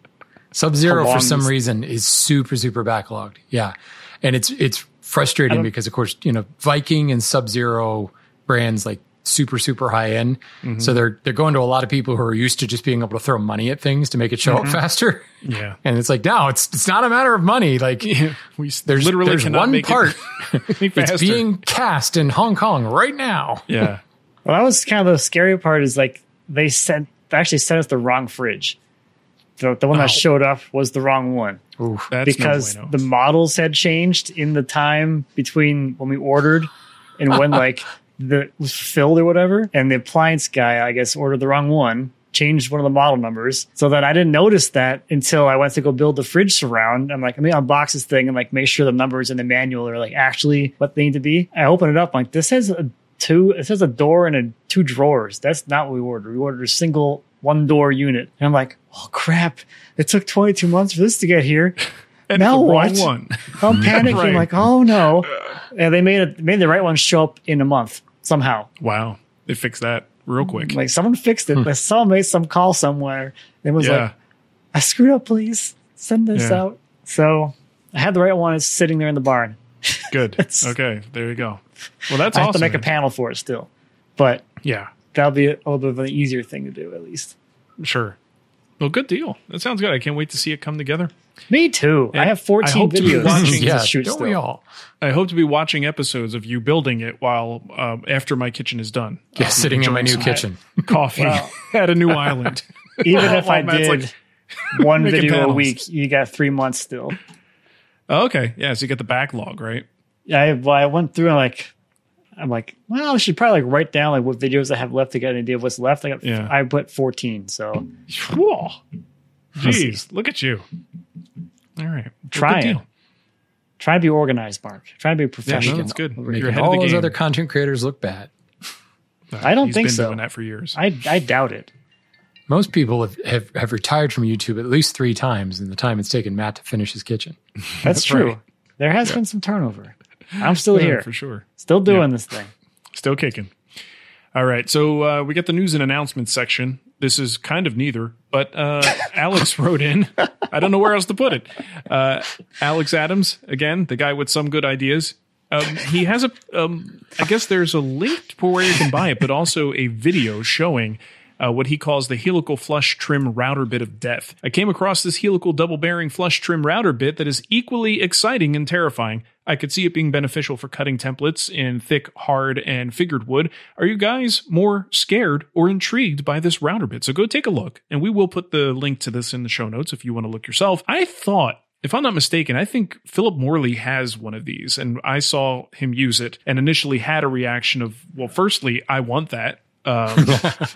Speaker 6: Sub Zero
Speaker 5: How long
Speaker 6: for some
Speaker 5: is-
Speaker 6: reason is super super backlogged. Yeah, and it's it's frustrating
Speaker 5: don't-
Speaker 6: because of course you know Viking and Sub Zero brands like super super high end, so they're they're going to a lot of people who are used to just being able to throw money at things to make it show up faster.
Speaker 4: Yeah,
Speaker 6: And it's like no, it's it's not a matter of money. Like
Speaker 4: we
Speaker 6: there's
Speaker 4: literally
Speaker 6: there's
Speaker 4: cannot
Speaker 6: one
Speaker 4: make
Speaker 6: part
Speaker 4: It any faster.
Speaker 6: it's being cast in Hong Kong right now.
Speaker 4: yeah.
Speaker 5: Well, that was kind of the scary part. Is like they sent they actually sent us the wrong fridge. The the one
Speaker 4: Oh.
Speaker 5: that showed up was the wrong one.
Speaker 6: Oof.
Speaker 4: That's
Speaker 5: Because
Speaker 4: no bueno.
Speaker 5: the models had changed in the time between when we ordered and when like the was filled or whatever. And the appliance guy, I guess, ordered the wrong one, changed one of the model numbers, so that I didn't notice that until I went to go build the fridge surround. I'm like, let me unbox this thing and like make sure the numbers in the manual are like actually what they need to be. I open it up, I'm like this has a two, it says a door and a two drawers. That's not what we ordered. We ordered a single one door unit. And I'm like, oh crap! It took twenty-two months for this to get here.
Speaker 4: And
Speaker 5: now
Speaker 4: the wrong
Speaker 5: what?
Speaker 4: one.
Speaker 5: I'm panicking,
Speaker 4: Right.
Speaker 5: like, oh no. And they made it made the right one show up in a month somehow.
Speaker 4: Wow, they fixed that real quick.
Speaker 5: Like someone fixed it. Like, someone made some call somewhere. It was
Speaker 4: yeah,
Speaker 5: like, I screwed up, please. Send this
Speaker 4: Yeah.
Speaker 5: out. So I had the right one. It's sitting there in the barn.
Speaker 4: good.
Speaker 5: It's-
Speaker 4: Okay, there you go. Well, that's
Speaker 5: I have
Speaker 4: awesome.
Speaker 5: to make a
Speaker 4: man.
Speaker 5: panel for it still. But
Speaker 4: Yeah,
Speaker 5: that'll be a little bit of an easier thing to do, at least.
Speaker 4: sure. Well, good deal. That sounds good. I can't wait to see it come together.
Speaker 5: Me too. I
Speaker 4: And
Speaker 5: have
Speaker 4: I
Speaker 5: fourteen
Speaker 4: hope to be
Speaker 5: videos
Speaker 4: watching-
Speaker 5: to
Speaker 6: yeah,
Speaker 5: shoot
Speaker 6: don't
Speaker 5: still.
Speaker 6: we all?
Speaker 4: I hope to be watching episodes of you building it while um, after my kitchen is done.
Speaker 6: Yeah,
Speaker 4: I'll be
Speaker 6: sitting in my
Speaker 4: enjoying
Speaker 6: new
Speaker 4: some
Speaker 6: kitchen.
Speaker 4: coffee
Speaker 5: Wow.
Speaker 4: at a new island.
Speaker 5: Even if I
Speaker 4: While Matt's,
Speaker 5: did
Speaker 4: like,
Speaker 5: one
Speaker 4: making
Speaker 5: video a
Speaker 4: panels.
Speaker 5: week, you got three months still.
Speaker 4: Oh, okay, yeah. So you get the backlog, right?
Speaker 5: I well, I went through and like I'm like, well, I should probably like write down like what videos I have left to get an idea of what's left. I got
Speaker 4: Yeah.
Speaker 5: I put fourteen, so
Speaker 4: Whoa. Jeez, look at you. All right, Well,
Speaker 5: Trying.
Speaker 4: good deal.
Speaker 5: try to be organized, Mark. Try to be
Speaker 4: Yeah,
Speaker 5: professional.
Speaker 4: no, that's good. You're
Speaker 6: Making
Speaker 4: ahead of
Speaker 6: all
Speaker 4: the
Speaker 6: those
Speaker 4: game.
Speaker 6: other content creators look bad.
Speaker 5: I don't
Speaker 4: He's
Speaker 5: think
Speaker 4: been
Speaker 5: so.
Speaker 4: doing that for years.
Speaker 5: I I doubt it.
Speaker 6: Most people have, have, have retired from YouTube at least three times in the time it's taken Matt to finish his kitchen.
Speaker 5: That's, true.
Speaker 4: right.
Speaker 5: There has been some turnover. I'm still
Speaker 4: Yeah,
Speaker 5: here,
Speaker 4: for sure.
Speaker 5: still doing
Speaker 4: Yeah.
Speaker 5: this thing.
Speaker 4: Still kicking. All right. So uh, we got the news and announcements section. This is kind of neither, but uh, Alex wrote in. I don't know where else to put it. Uh, Alex Adams, again, the guy with some good ideas. Um, he has a, um, I guess there's a link for where you can buy it, but also a video showing uh, what he calls the helical flush trim router bit of death. I came across this helical double bearing flush trim router bit that is equally exciting and terrifying. I could see it being beneficial for cutting templates in thick, hard, and figured wood. Are you guys more scared or intrigued by this router bit? So go take a look, and we will put the link to this in the show notes if you want to look yourself. I thought, if I'm not mistaken, I think Philip Morley has one of these, and I saw him use it and initially had a reaction of, well, firstly, I want that. Um,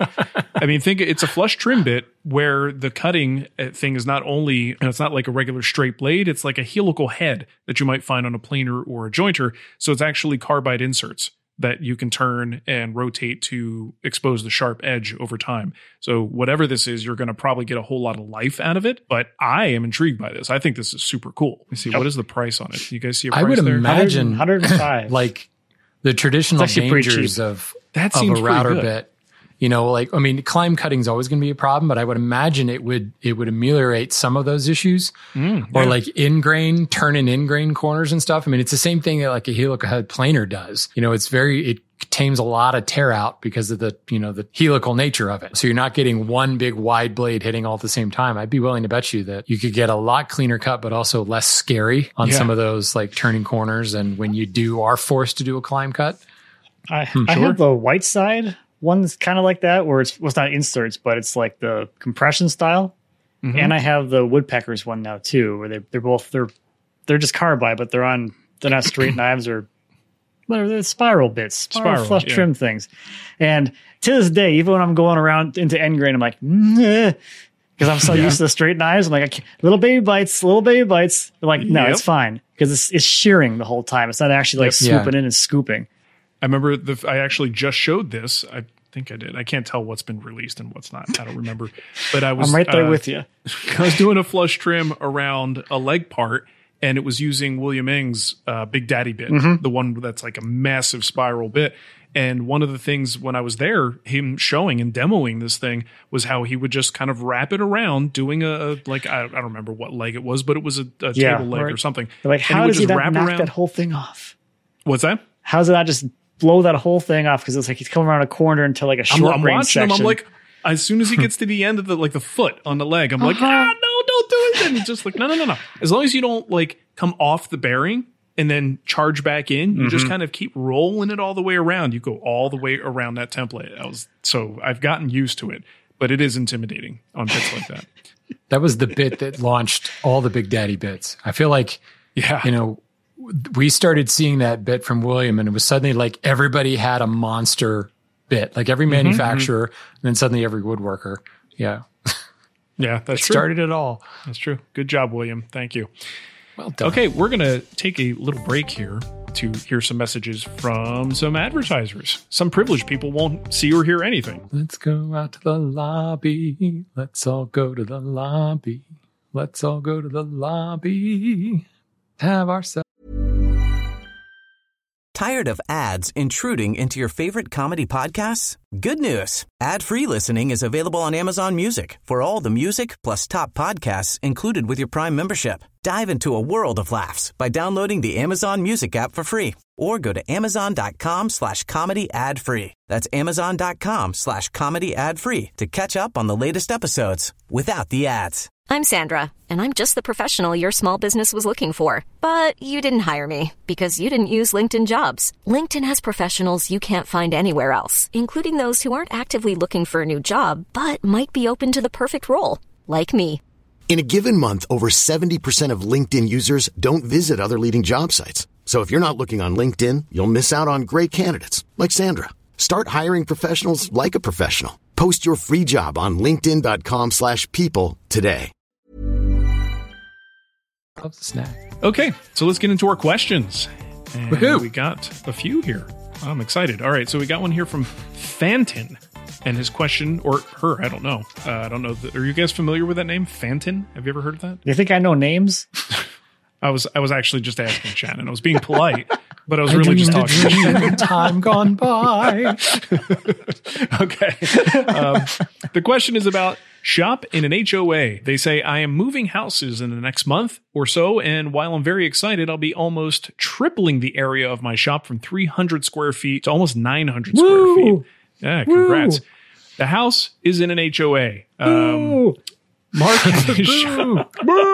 Speaker 4: I mean, think it's a flush trim bit where the cutting thing is not only, and it's not like a regular straight blade, it's like a helical head that you might find on a planer or a jointer. So it's actually carbide inserts that you can turn and rotate to expose the sharp edge over time. So whatever this is, you're going to probably get a whole lot of life out of it. But I am intrigued by this. I think this is super cool. Let me see. Yep. What is the price on it? Do you guys see a price
Speaker 6: I would
Speaker 4: there?
Speaker 6: imagine
Speaker 5: one hundred five
Speaker 6: like the traditional dangers of,
Speaker 4: that
Speaker 6: of
Speaker 4: seems
Speaker 6: a router
Speaker 4: good.
Speaker 6: bit. You know, like, I mean, climb cutting is always going to be a problem, but I would imagine it would, it would ameliorate some of those issues
Speaker 4: Mm,
Speaker 6: or
Speaker 4: yeah.
Speaker 6: like in-grain, turn in in-grain corners and stuff. I mean, it's the same thing that like a helical head planer does. You know, it's very, it tames a lot of tear out because of the, you know, the helical nature of it. So you're not getting one big wide blade hitting all at the same time. I'd be willing to bet you that you could get a lot cleaner cut, but also less scary on
Speaker 4: Yeah.
Speaker 6: some of those like turning corners. And when you do are forced to do a climb cut,
Speaker 5: I,
Speaker 6: Hmm,
Speaker 5: I
Speaker 6: sure.
Speaker 5: have the white side one that's kind of like that, where it's, well, it's not inserts, but it's like the compression style.
Speaker 4: Mhm.
Speaker 5: And I have the woodpeckers one now too, where they they're both they're they're just carbide, but they're on they're not straight knives or they're, they're spiral bits, spiral,
Speaker 4: Spiral,
Speaker 5: flush
Speaker 4: yeah.
Speaker 5: trim things. And to this day, even when I'm going around into end grain, I'm like, because I'm so
Speaker 4: Yeah.
Speaker 5: used to the straight knives. I'm like, I can't- little baby bites, little baby bites. They're like, no,
Speaker 4: Yep.
Speaker 5: it's fine because it's it's shearing the whole time. It's not actually like
Speaker 6: Yep. Yeah.
Speaker 5: swooping in and scooping.
Speaker 4: I remember the, I actually just showed this. I think I did. I can't tell what's been released and what's not. I don't remember. But I was
Speaker 5: I'm right there
Speaker 4: uh,
Speaker 5: with you.
Speaker 4: I was doing a flush trim around a leg part, and it was using William Eng's uh, Big Daddy bit,
Speaker 5: Mm-hmm.
Speaker 4: the one that's like a massive spiral bit. And one of the things when I was there, him showing and demoing this thing was how he would just kind of wrap it around, doing a like I, I don't remember what leg it was, but it was a, a
Speaker 5: Yeah,
Speaker 4: table leg
Speaker 5: right.
Speaker 4: or something.
Speaker 5: They're like,
Speaker 4: And
Speaker 5: how
Speaker 4: would
Speaker 5: does he
Speaker 4: just
Speaker 5: not
Speaker 4: wrap
Speaker 5: knock
Speaker 4: around-
Speaker 5: that whole thing off?
Speaker 4: What's that?
Speaker 5: How does it not just blow that whole thing off? Because it's like he's coming around a corner into like a
Speaker 4: I'm,
Speaker 5: short
Speaker 4: I'm
Speaker 5: range
Speaker 4: watching him.
Speaker 5: section.
Speaker 4: I'm like, as soon as he gets to the end of the like the foot on the leg, I'm like,
Speaker 5: Uh-huh.
Speaker 4: ah, no, don't do it. And he's just like, no, no, no, no. As long as you don't like come off the bearing and then charge back in, you
Speaker 5: Mm-hmm.
Speaker 4: just kind of keep rolling it all the way around. You go all the way around that template. I was so I've gotten used to it, but it is intimidating on bits like that.
Speaker 6: that was the bit that launched all the Big Daddy bits. I feel like,
Speaker 4: Yeah,
Speaker 6: you know, we started seeing that bit from William, and it was suddenly like everybody had a monster bit, like every manufacturer, and then suddenly every woodworker. Yeah,
Speaker 4: yeah, that's true.
Speaker 6: started it all.
Speaker 4: That's true. Good job, William. Thank you.
Speaker 6: Well done.
Speaker 4: Okay, we're gonna take a little break here to hear some messages from some advertisers. Some privileged people won't see or hear anything.
Speaker 6: Let's go out to the lobby. Let's all go to the lobby. Let's all go to the lobby. Have ourselves.
Speaker 2: Tired of ads intruding into your favorite comedy podcasts? Good news. Ad-free listening is available on Amazon Music for all the music plus top podcasts included with your Prime membership. Dive into a world of laughs by downloading the Amazon Music app for free or go to amazon.com slash comedy ad free. That's amazon.com slash comedy ad free to catch up on the latest episodes without the ads.
Speaker 7: I'm Sandra, and I'm just the professional your small business was looking for. But you didn't hire me because you didn't use LinkedIn Jobs. LinkedIn has professionals you can't find anywhere else, including those who aren't actively looking for a new job, but might be open to the perfect role, like me.
Speaker 1: In a given month, over seventy percent of LinkedIn users don't visit other leading job sites. So if you're not looking on LinkedIn, you'll miss out on great candidates like Sandra. Start hiring professionals like a professional. Post your free job on linkedin.com slash people today.
Speaker 6: Love the snack.
Speaker 4: Okay, so let's get into our questions. And
Speaker 6: Woohoo.
Speaker 4: we got a few here. I'm excited. All right, so we got one here from Fantin. And his question, or her, I don't know. Uh, I don't know. Are you guys familiar with that name, Fantin? Have you ever heard of that?
Speaker 5: You think I know names?
Speaker 4: I was I was actually just asking Shannon. I was being polite. But I was really just talking.
Speaker 6: Time gone by.
Speaker 4: Okay. Um, the question is about shop in an H O A. They say, I am moving houses in the next month or so, and while I'm very excited, I'll be almost tripling the area of my shop from three hundred square feet to almost nine hundred
Speaker 5: Woo!
Speaker 4: square feet. Yeah, congrats.
Speaker 5: Woo!
Speaker 4: The house is in an H O A. Um,
Speaker 5: Ooh.
Speaker 4: Mark had his shop.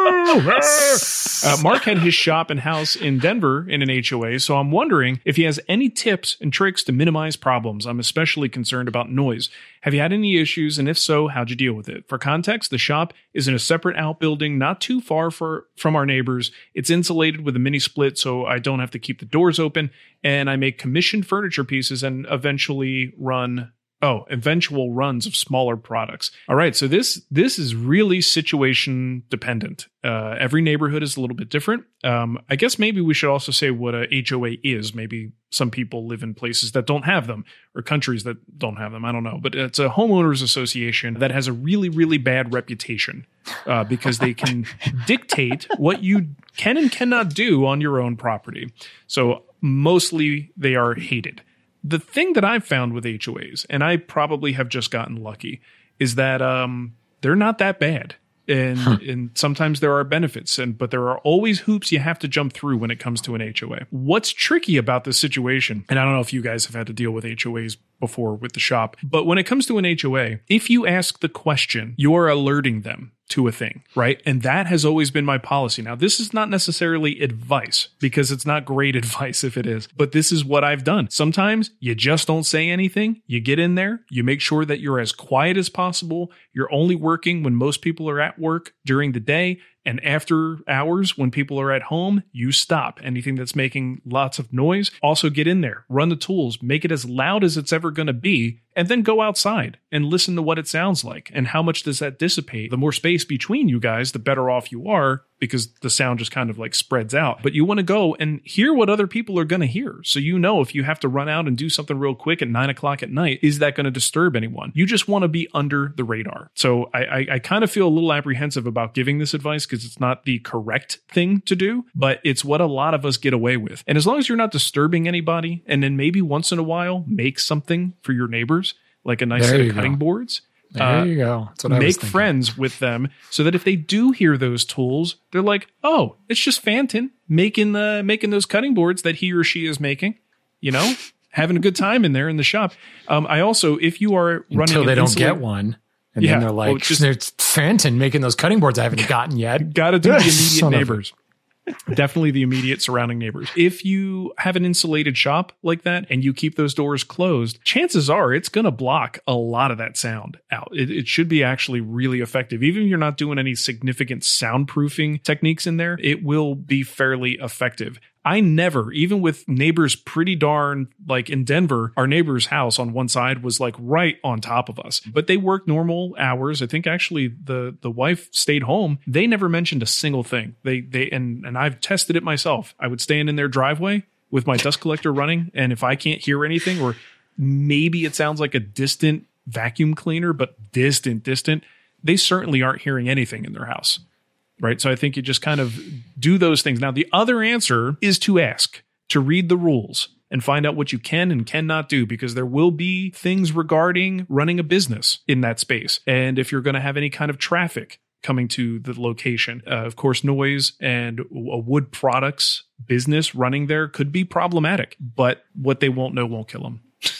Speaker 4: uh, Mark had his shop and house in Denver in an H O A, so I'm wondering if he has any tips and tricks to minimize problems. I'm especially concerned about noise. Have you had any issues, and if so, how'd you deal with it? For context, the shop is in a separate outbuilding not too far for, from our neighbors. It's insulated with a mini split, so I don't have to keep the doors open, and I make commissioned furniture pieces and eventually run Oh, eventual runs of smaller products. All right, so this this is really situation dependent. Uh, every neighborhood is a little bit different. Um, I guess maybe we should also say what a H O A is. Maybe some people live in places that don't have them or countries that don't have them. I don't know. But it's a homeowners association that has a really, really bad reputation uh, because they can dictate what you can and cannot do on your own property. So mostly they are hated. The thing that I've found with H O As, and I probably have just gotten lucky, is that um, they're not that bad. And huh. and sometimes there are benefits, and but there are always hoops you have to jump through when it comes to an H O A. What's tricky about this situation, and I don't know if you guys have had to deal with H O As before with the shop, but when it comes to an H O A, if you ask the question, you are alerting them to a thing, right? And that has always been my policy. Now, this is not necessarily advice because it's not great advice if it is, but this is what I've done. Sometimes you just don't say anything. You get in there, you make sure that you're as quiet as possible. You're only working when most people are at work during the day. And after hours, when people are at home, you stop anything that's making lots of noise. Also get in there, run the tools, make it as loud as it's ever going to be, and then go outside and listen to what it sounds like. And how much does that dissipate? The more space between you guys, the better off you are, because the sound just kind of like spreads out. But you want to go and hear what other people are going to hear. So you know if you have to run out and do something real quick at nine o'clock at night, is that going to disturb anyone? You just want to be under the radar. So I, I, I kind of feel a little apprehensive about giving this advice because it's not the correct thing to do, but it's what a lot of us get away with. And as long as you're not disturbing anybody, and then maybe once in a while, make something for your neighbors, like a nice set of cutting boards.
Speaker 6: There
Speaker 4: uh,
Speaker 6: you go. That's what I was
Speaker 4: make
Speaker 6: thinking.
Speaker 4: friends with them so that if they do hear those tools, they're like, oh, it's just Fanton making the making those cutting boards that he or she is making, you know, having a good time in there in the shop. Um, I also, if you are running
Speaker 6: until they don't
Speaker 4: insulate-
Speaker 6: get one. And
Speaker 4: yeah,
Speaker 6: then they're like,
Speaker 4: well, just,
Speaker 6: there's Fanton making those cutting boards I haven't gotten yet.
Speaker 4: Got to do the immediate
Speaker 6: Son
Speaker 4: neighbors. Definitely the immediate surrounding neighbors. If you have an insulated shop like that and you keep those doors closed, chances are it's going to block a lot of that sound out. It, it should be actually really effective. Even if you're not doing any significant soundproofing techniques in there, it will be fairly effective. I never, even with neighbors pretty darn, like in Denver, our neighbor's house on one side was like right on top of us, but they worked normal hours. I think actually the, the wife stayed home. They never mentioned a single thing. They, they, and, and I've tested it myself. I would stand in their driveway with my dust collector running. And if I can't hear anything, or maybe it sounds like a distant vacuum cleaner, but distant, distant, they certainly aren't hearing anything in their house. Right. So I think you just kind of do those things. Now, the other answer is to ask, to read the rules and find out what you can and cannot do, because there will be things regarding running a business in that space. And if you're going to have any kind of traffic coming to the location, uh, of course, noise and a wood products business running there could be problematic, but what they won't know won't kill them.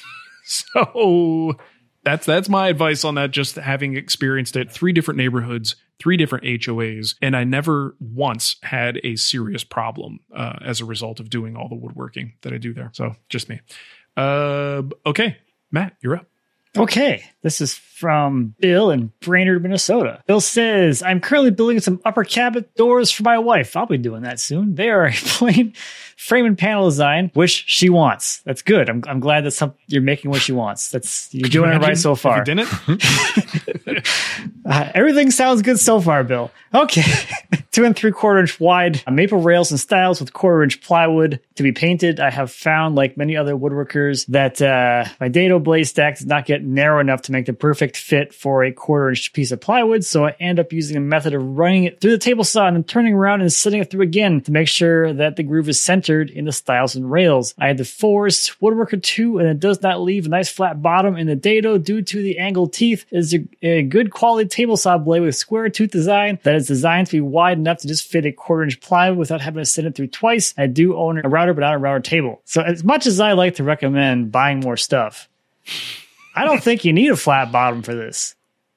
Speaker 4: So that's that's my advice on that, just having experienced it. Three different neighborhoods, three different H O As, and I never once had a serious problem uh, as a result of doing all the woodworking that I do there. So just me. Uh, okay, Matt, you're up.
Speaker 5: Okay, this is from Bill in Brainerd, Minnesota. Bill says, I'm currently building some upper cabinet doors for my wife. I'll be doing that soon. They are a plain frame and panel design, which she wants. That's good. I'm, I'm glad that some, you're making what she wants. That's You're doing it right so far.
Speaker 4: If you didn't?
Speaker 5: uh, everything sounds good so far, Bill. Okay. Two and three quarter inch wide maple rails and stiles with quarter inch plywood to be painted. I have found, like many other woodworkers, that uh, my dado blade stack does not get narrow enough to make the perfect fit for a quarter inch piece of plywood. So I end up using a method of running it through the table saw and then turning around and setting it through again to make sure that the groove is centered in the stiles and rails. I had the Forest Woodworker two, and it does not leave a nice flat bottom in the dado due to the angled teeth. It is a, a good quality table saw blade with square tooth design that is designed to be wide enough to just fit a quarter inch plywood without having to send it through twice. I do own a router, but not a router table. So as much as I like to recommend buying more stuff, I don't think you need a flat bottom for this.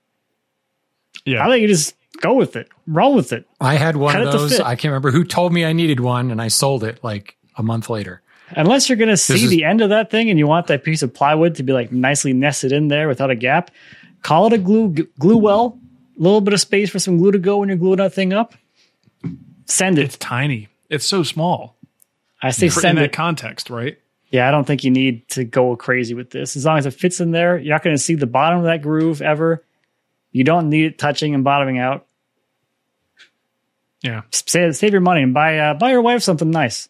Speaker 4: Yeah.
Speaker 5: I think you just go with it. Roll with it.
Speaker 6: I had one
Speaker 5: Cut
Speaker 6: of those. I can't remember who told me I needed one, and I sold it like a month later.
Speaker 5: Unless you're going to see
Speaker 6: is-
Speaker 5: the end of that thing and you want that piece of plywood to be like nicely nested in there without a gap, call it a glue glue well. A little bit of space for some glue to go when you're gluing that thing up. Send it.
Speaker 4: It's tiny. It's so small.
Speaker 5: I say
Speaker 4: For, in
Speaker 5: send
Speaker 4: that
Speaker 5: it.
Speaker 4: context, right?
Speaker 5: Yeah, I don't think you need to go crazy with this. As long as it fits in there, you're not going to see the bottom of that groove ever. You don't need it touching and bottoming out.
Speaker 4: Yeah.
Speaker 5: Save, save your money and buy uh, buy your wife something nice.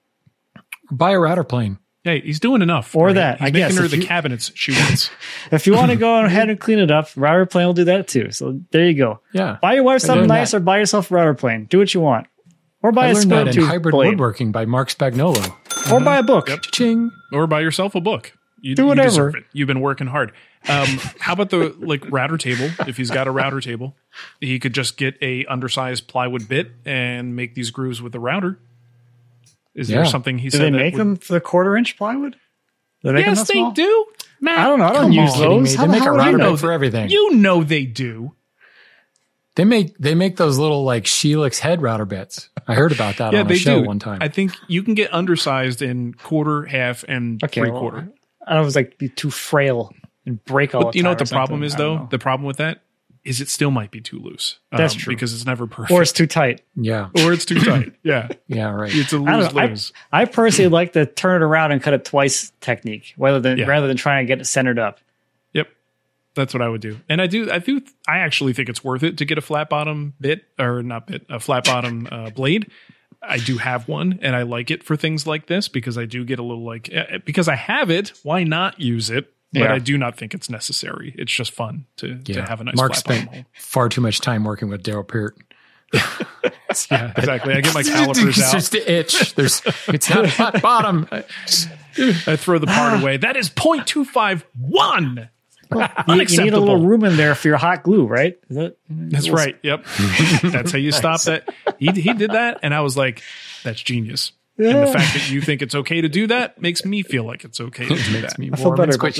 Speaker 6: Buy a router plane.
Speaker 4: Hey, he's doing enough.
Speaker 5: Or
Speaker 4: right?
Speaker 5: that,
Speaker 4: He's
Speaker 5: I
Speaker 4: making
Speaker 5: guess,
Speaker 4: her
Speaker 5: if
Speaker 4: the
Speaker 5: you-
Speaker 4: cabinets she wants.
Speaker 5: If you want to go ahead and clean it up, router plane will do that too. So there you go.
Speaker 6: Yeah.
Speaker 5: Buy your wife something
Speaker 6: learned
Speaker 5: nice
Speaker 6: that.
Speaker 5: or buy yourself a router plane. Do what you want. Or buy
Speaker 6: I
Speaker 5: a
Speaker 6: learned
Speaker 5: square
Speaker 6: that in
Speaker 5: tooth
Speaker 6: Hybrid
Speaker 5: blade.
Speaker 6: Woodworking by Mark Spagnolo.
Speaker 5: Or buy a book.
Speaker 6: Ching.
Speaker 4: Or buy yourself a book. You,
Speaker 5: Do
Speaker 4: you
Speaker 5: whatever.
Speaker 4: deserve it. You've been working hard. Um, how about the like router table? If he's got a router table, he could just get a undersized plywood bit and make these grooves with a router. Is
Speaker 6: Yeah.
Speaker 4: there something he
Speaker 5: Do
Speaker 4: said?
Speaker 5: they
Speaker 4: that
Speaker 5: make
Speaker 4: would-
Speaker 5: them for the quarter inch plywood? Do they make them
Speaker 4: Yes,
Speaker 5: that
Speaker 4: they
Speaker 5: small?
Speaker 4: do. Matt,
Speaker 5: I don't know. I don't
Speaker 6: Come
Speaker 5: use
Speaker 6: on, kidding
Speaker 5: those.
Speaker 6: me.
Speaker 5: How
Speaker 6: They
Speaker 5: the
Speaker 6: make a
Speaker 5: hell would I
Speaker 6: router
Speaker 5: know?
Speaker 6: bit for everything.
Speaker 4: You know they do.
Speaker 6: They make they make those little like Sheelix head router bits. I heard about that
Speaker 4: Yeah,
Speaker 6: on a
Speaker 4: they
Speaker 6: show
Speaker 4: do.
Speaker 6: one time.
Speaker 4: I think you can get undersized in quarter, half, and
Speaker 5: Okay,
Speaker 4: three
Speaker 5: well,
Speaker 4: quarter.
Speaker 5: I don't know if it's like be too frail and break all
Speaker 4: But
Speaker 5: the
Speaker 4: you know
Speaker 5: time
Speaker 4: what the
Speaker 5: or something.
Speaker 4: problem is,
Speaker 5: I don't
Speaker 4: though?
Speaker 5: know.
Speaker 4: The problem with that is it still might be too loose.
Speaker 5: That's
Speaker 4: um,
Speaker 5: true.
Speaker 4: Because it's never perfect.
Speaker 5: Or it's too tight.
Speaker 6: yeah.
Speaker 4: Or it's too tight. Yeah.
Speaker 6: Yeah, right.
Speaker 4: It's a
Speaker 5: I don't know. I,
Speaker 4: lose-lose.
Speaker 5: I personally like the turn it around and cut it twice technique, rather than
Speaker 4: Yeah.
Speaker 5: rather than trying to get it centered up.
Speaker 4: Yep. That's what I would do. And I do, I do, I actually think it's worth it to get a flat bottom bit, or not bit, a flat bottom uh, blade. I do have one and I like it for things like this because I do get a little like, eh, because I have it, why not use it? But
Speaker 5: Yeah.
Speaker 4: I do not think it's necessary. It's just fun to, to
Speaker 6: Yeah.
Speaker 4: have a nice
Speaker 6: Mark
Speaker 4: flat
Speaker 6: spent
Speaker 4: bottom hole.
Speaker 6: far too much time working with Daryl Peart.
Speaker 4: Yeah, exactly. I get my calipers
Speaker 6: It's
Speaker 4: out.
Speaker 6: just the itch. There's it's not flat bottom.
Speaker 4: I throw the part away. That is point two five one.
Speaker 5: You, you need a
Speaker 4: Unacceptable.
Speaker 5: little room in there for your hot glue, right? Is that,
Speaker 4: That's right. Yep. That's how you stop that. He he did that, and I was like, "That's genius." And the fact that you think it's okay to do that makes me feel like it's okay to do that.
Speaker 6: Me
Speaker 5: I feel
Speaker 6: warm and
Speaker 5: better about
Speaker 6: squishy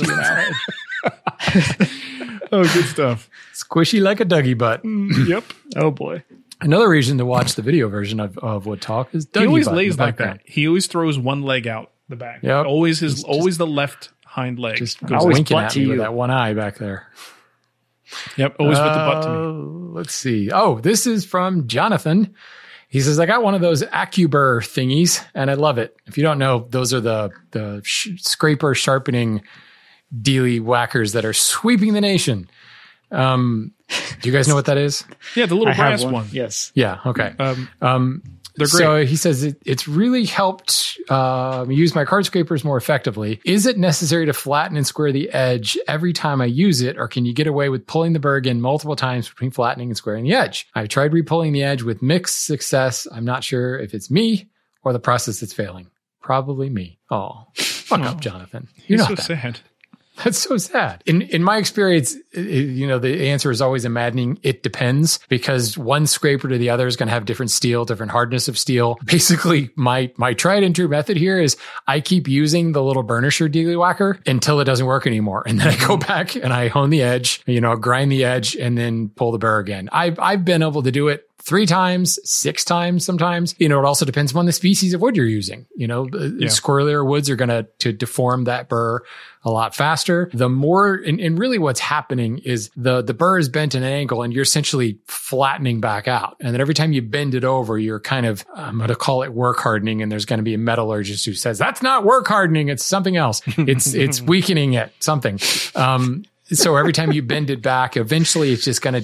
Speaker 5: this
Speaker 6: inside.
Speaker 4: Oh, good stuff.
Speaker 6: Squishy like a Dougie butt.
Speaker 4: Yep.
Speaker 5: Oh boy.
Speaker 6: Another reason to watch the video version of, of Wood Talk is Dougie
Speaker 4: He always
Speaker 6: butt in
Speaker 4: lays
Speaker 6: the
Speaker 4: like
Speaker 6: background.
Speaker 4: that. He always throws one leg out the back.
Speaker 6: Yep.
Speaker 4: Always his.
Speaker 6: Just-
Speaker 4: always the left hind leg.
Speaker 6: Just
Speaker 4: goes
Speaker 5: always
Speaker 6: winking
Speaker 5: butt
Speaker 6: at
Speaker 5: to
Speaker 6: me
Speaker 5: you.
Speaker 6: with that one eye back there.
Speaker 4: Yep. Always with the butt to me.
Speaker 6: Uh, Let's see. Oh, this is from Jonathan. He says, I got one of those AccuBurr thingies and I love it. If you don't know, those are the, the sh- scraper sharpening dealy whackers that are sweeping the nation. Um, do you guys know what that is?
Speaker 4: Yeah, the little
Speaker 5: I have
Speaker 4: brass
Speaker 5: one.
Speaker 4: one.
Speaker 5: Yes.
Speaker 6: Yeah. Okay.
Speaker 4: Um,
Speaker 6: Um,
Speaker 4: they're great.
Speaker 6: So he says it, it's really helped um, use my card scrapers more effectively. Is it necessary to flatten and square the edge every time I use it, or can you get away with pulling the burr again multiple times between flattening and squaring the edge? I've tried repulling the edge with mixed success. I'm not sure if it's me or the process that's failing. Probably me. Oh, fuck up, Jonathan. You're
Speaker 4: He's
Speaker 6: not
Speaker 4: so
Speaker 6: that.
Speaker 4: sad.
Speaker 6: That's so sad. In in my experience, it, you know, the answer is always a maddening it depends, because one scraper to the other is going to have different steel, different hardness of steel. Basically, my my tried and true method here is I keep using the little burnisher dealy whacker until it doesn't work anymore. And then I go back and I hone the edge, you know, grind the edge and then pull the burr again. I've, I've been able to do it three times, six times sometimes. You know, it also depends on the species of wood you're using. You know, yeah. Squirrelier woods are going to to deform that burr a lot faster. The more, and, and really what's happening is the, the burr is bent at an angle and you're essentially flattening back out. And then every time you bend it over, you're kind of, I'm going to call it work hardening. And there's going to be a metallurgist who says, that's not work hardening. It's something else. It's, it's weakening it, something. Um, So every time you bend it back, eventually it's just going to just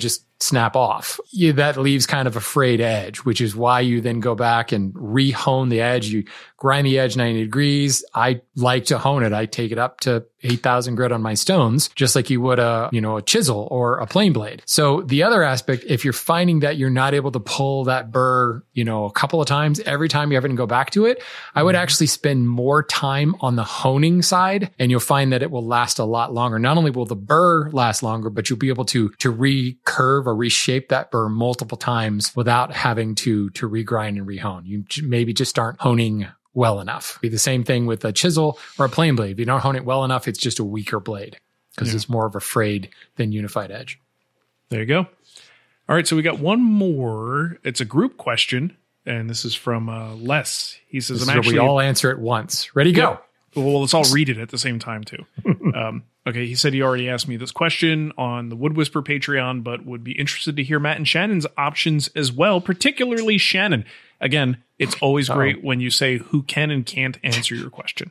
Speaker 6: snap off. You, that leaves kind of a frayed edge, which is why you then go back and re-hone the edge. You grind the edge ninety degrees. I like to hone it. I take it up to eight thousand grit on my stones, just like you would a, you know, a chisel or a plane blade. So the other aspect, if you're finding that you're not able to pull that burr, you know, a couple of times, every time you ever go back to it, I would actually spend more time on the honing side, and you'll find that it will last a lot longer. Not only will the burr last longer, but you'll be able to, to recurve or reshape that burr multiple times without having to, to regrind and rehone. You maybe just aren't honing well enough. Be the same thing with a chisel or a plane blade. If you don't hone it well enough, it's just a weaker blade because yeah. it's more of a frayed than unified edge.
Speaker 4: There you go. All right, so we got one more. It's a group question, and this is from uh, Les. He says,
Speaker 6: this
Speaker 4: "I'm
Speaker 6: is
Speaker 4: actually."
Speaker 6: We all answer at once. Ready, go.
Speaker 4: Yeah. Well, let's all read it at the same time too. um, okay, he said he already asked me this question on the Wood Whisper Patreon, but would be interested to hear Matt and Shannon's options as well, particularly Shannon. Again, it's always Uh-oh. great when you say who can and can't answer your question.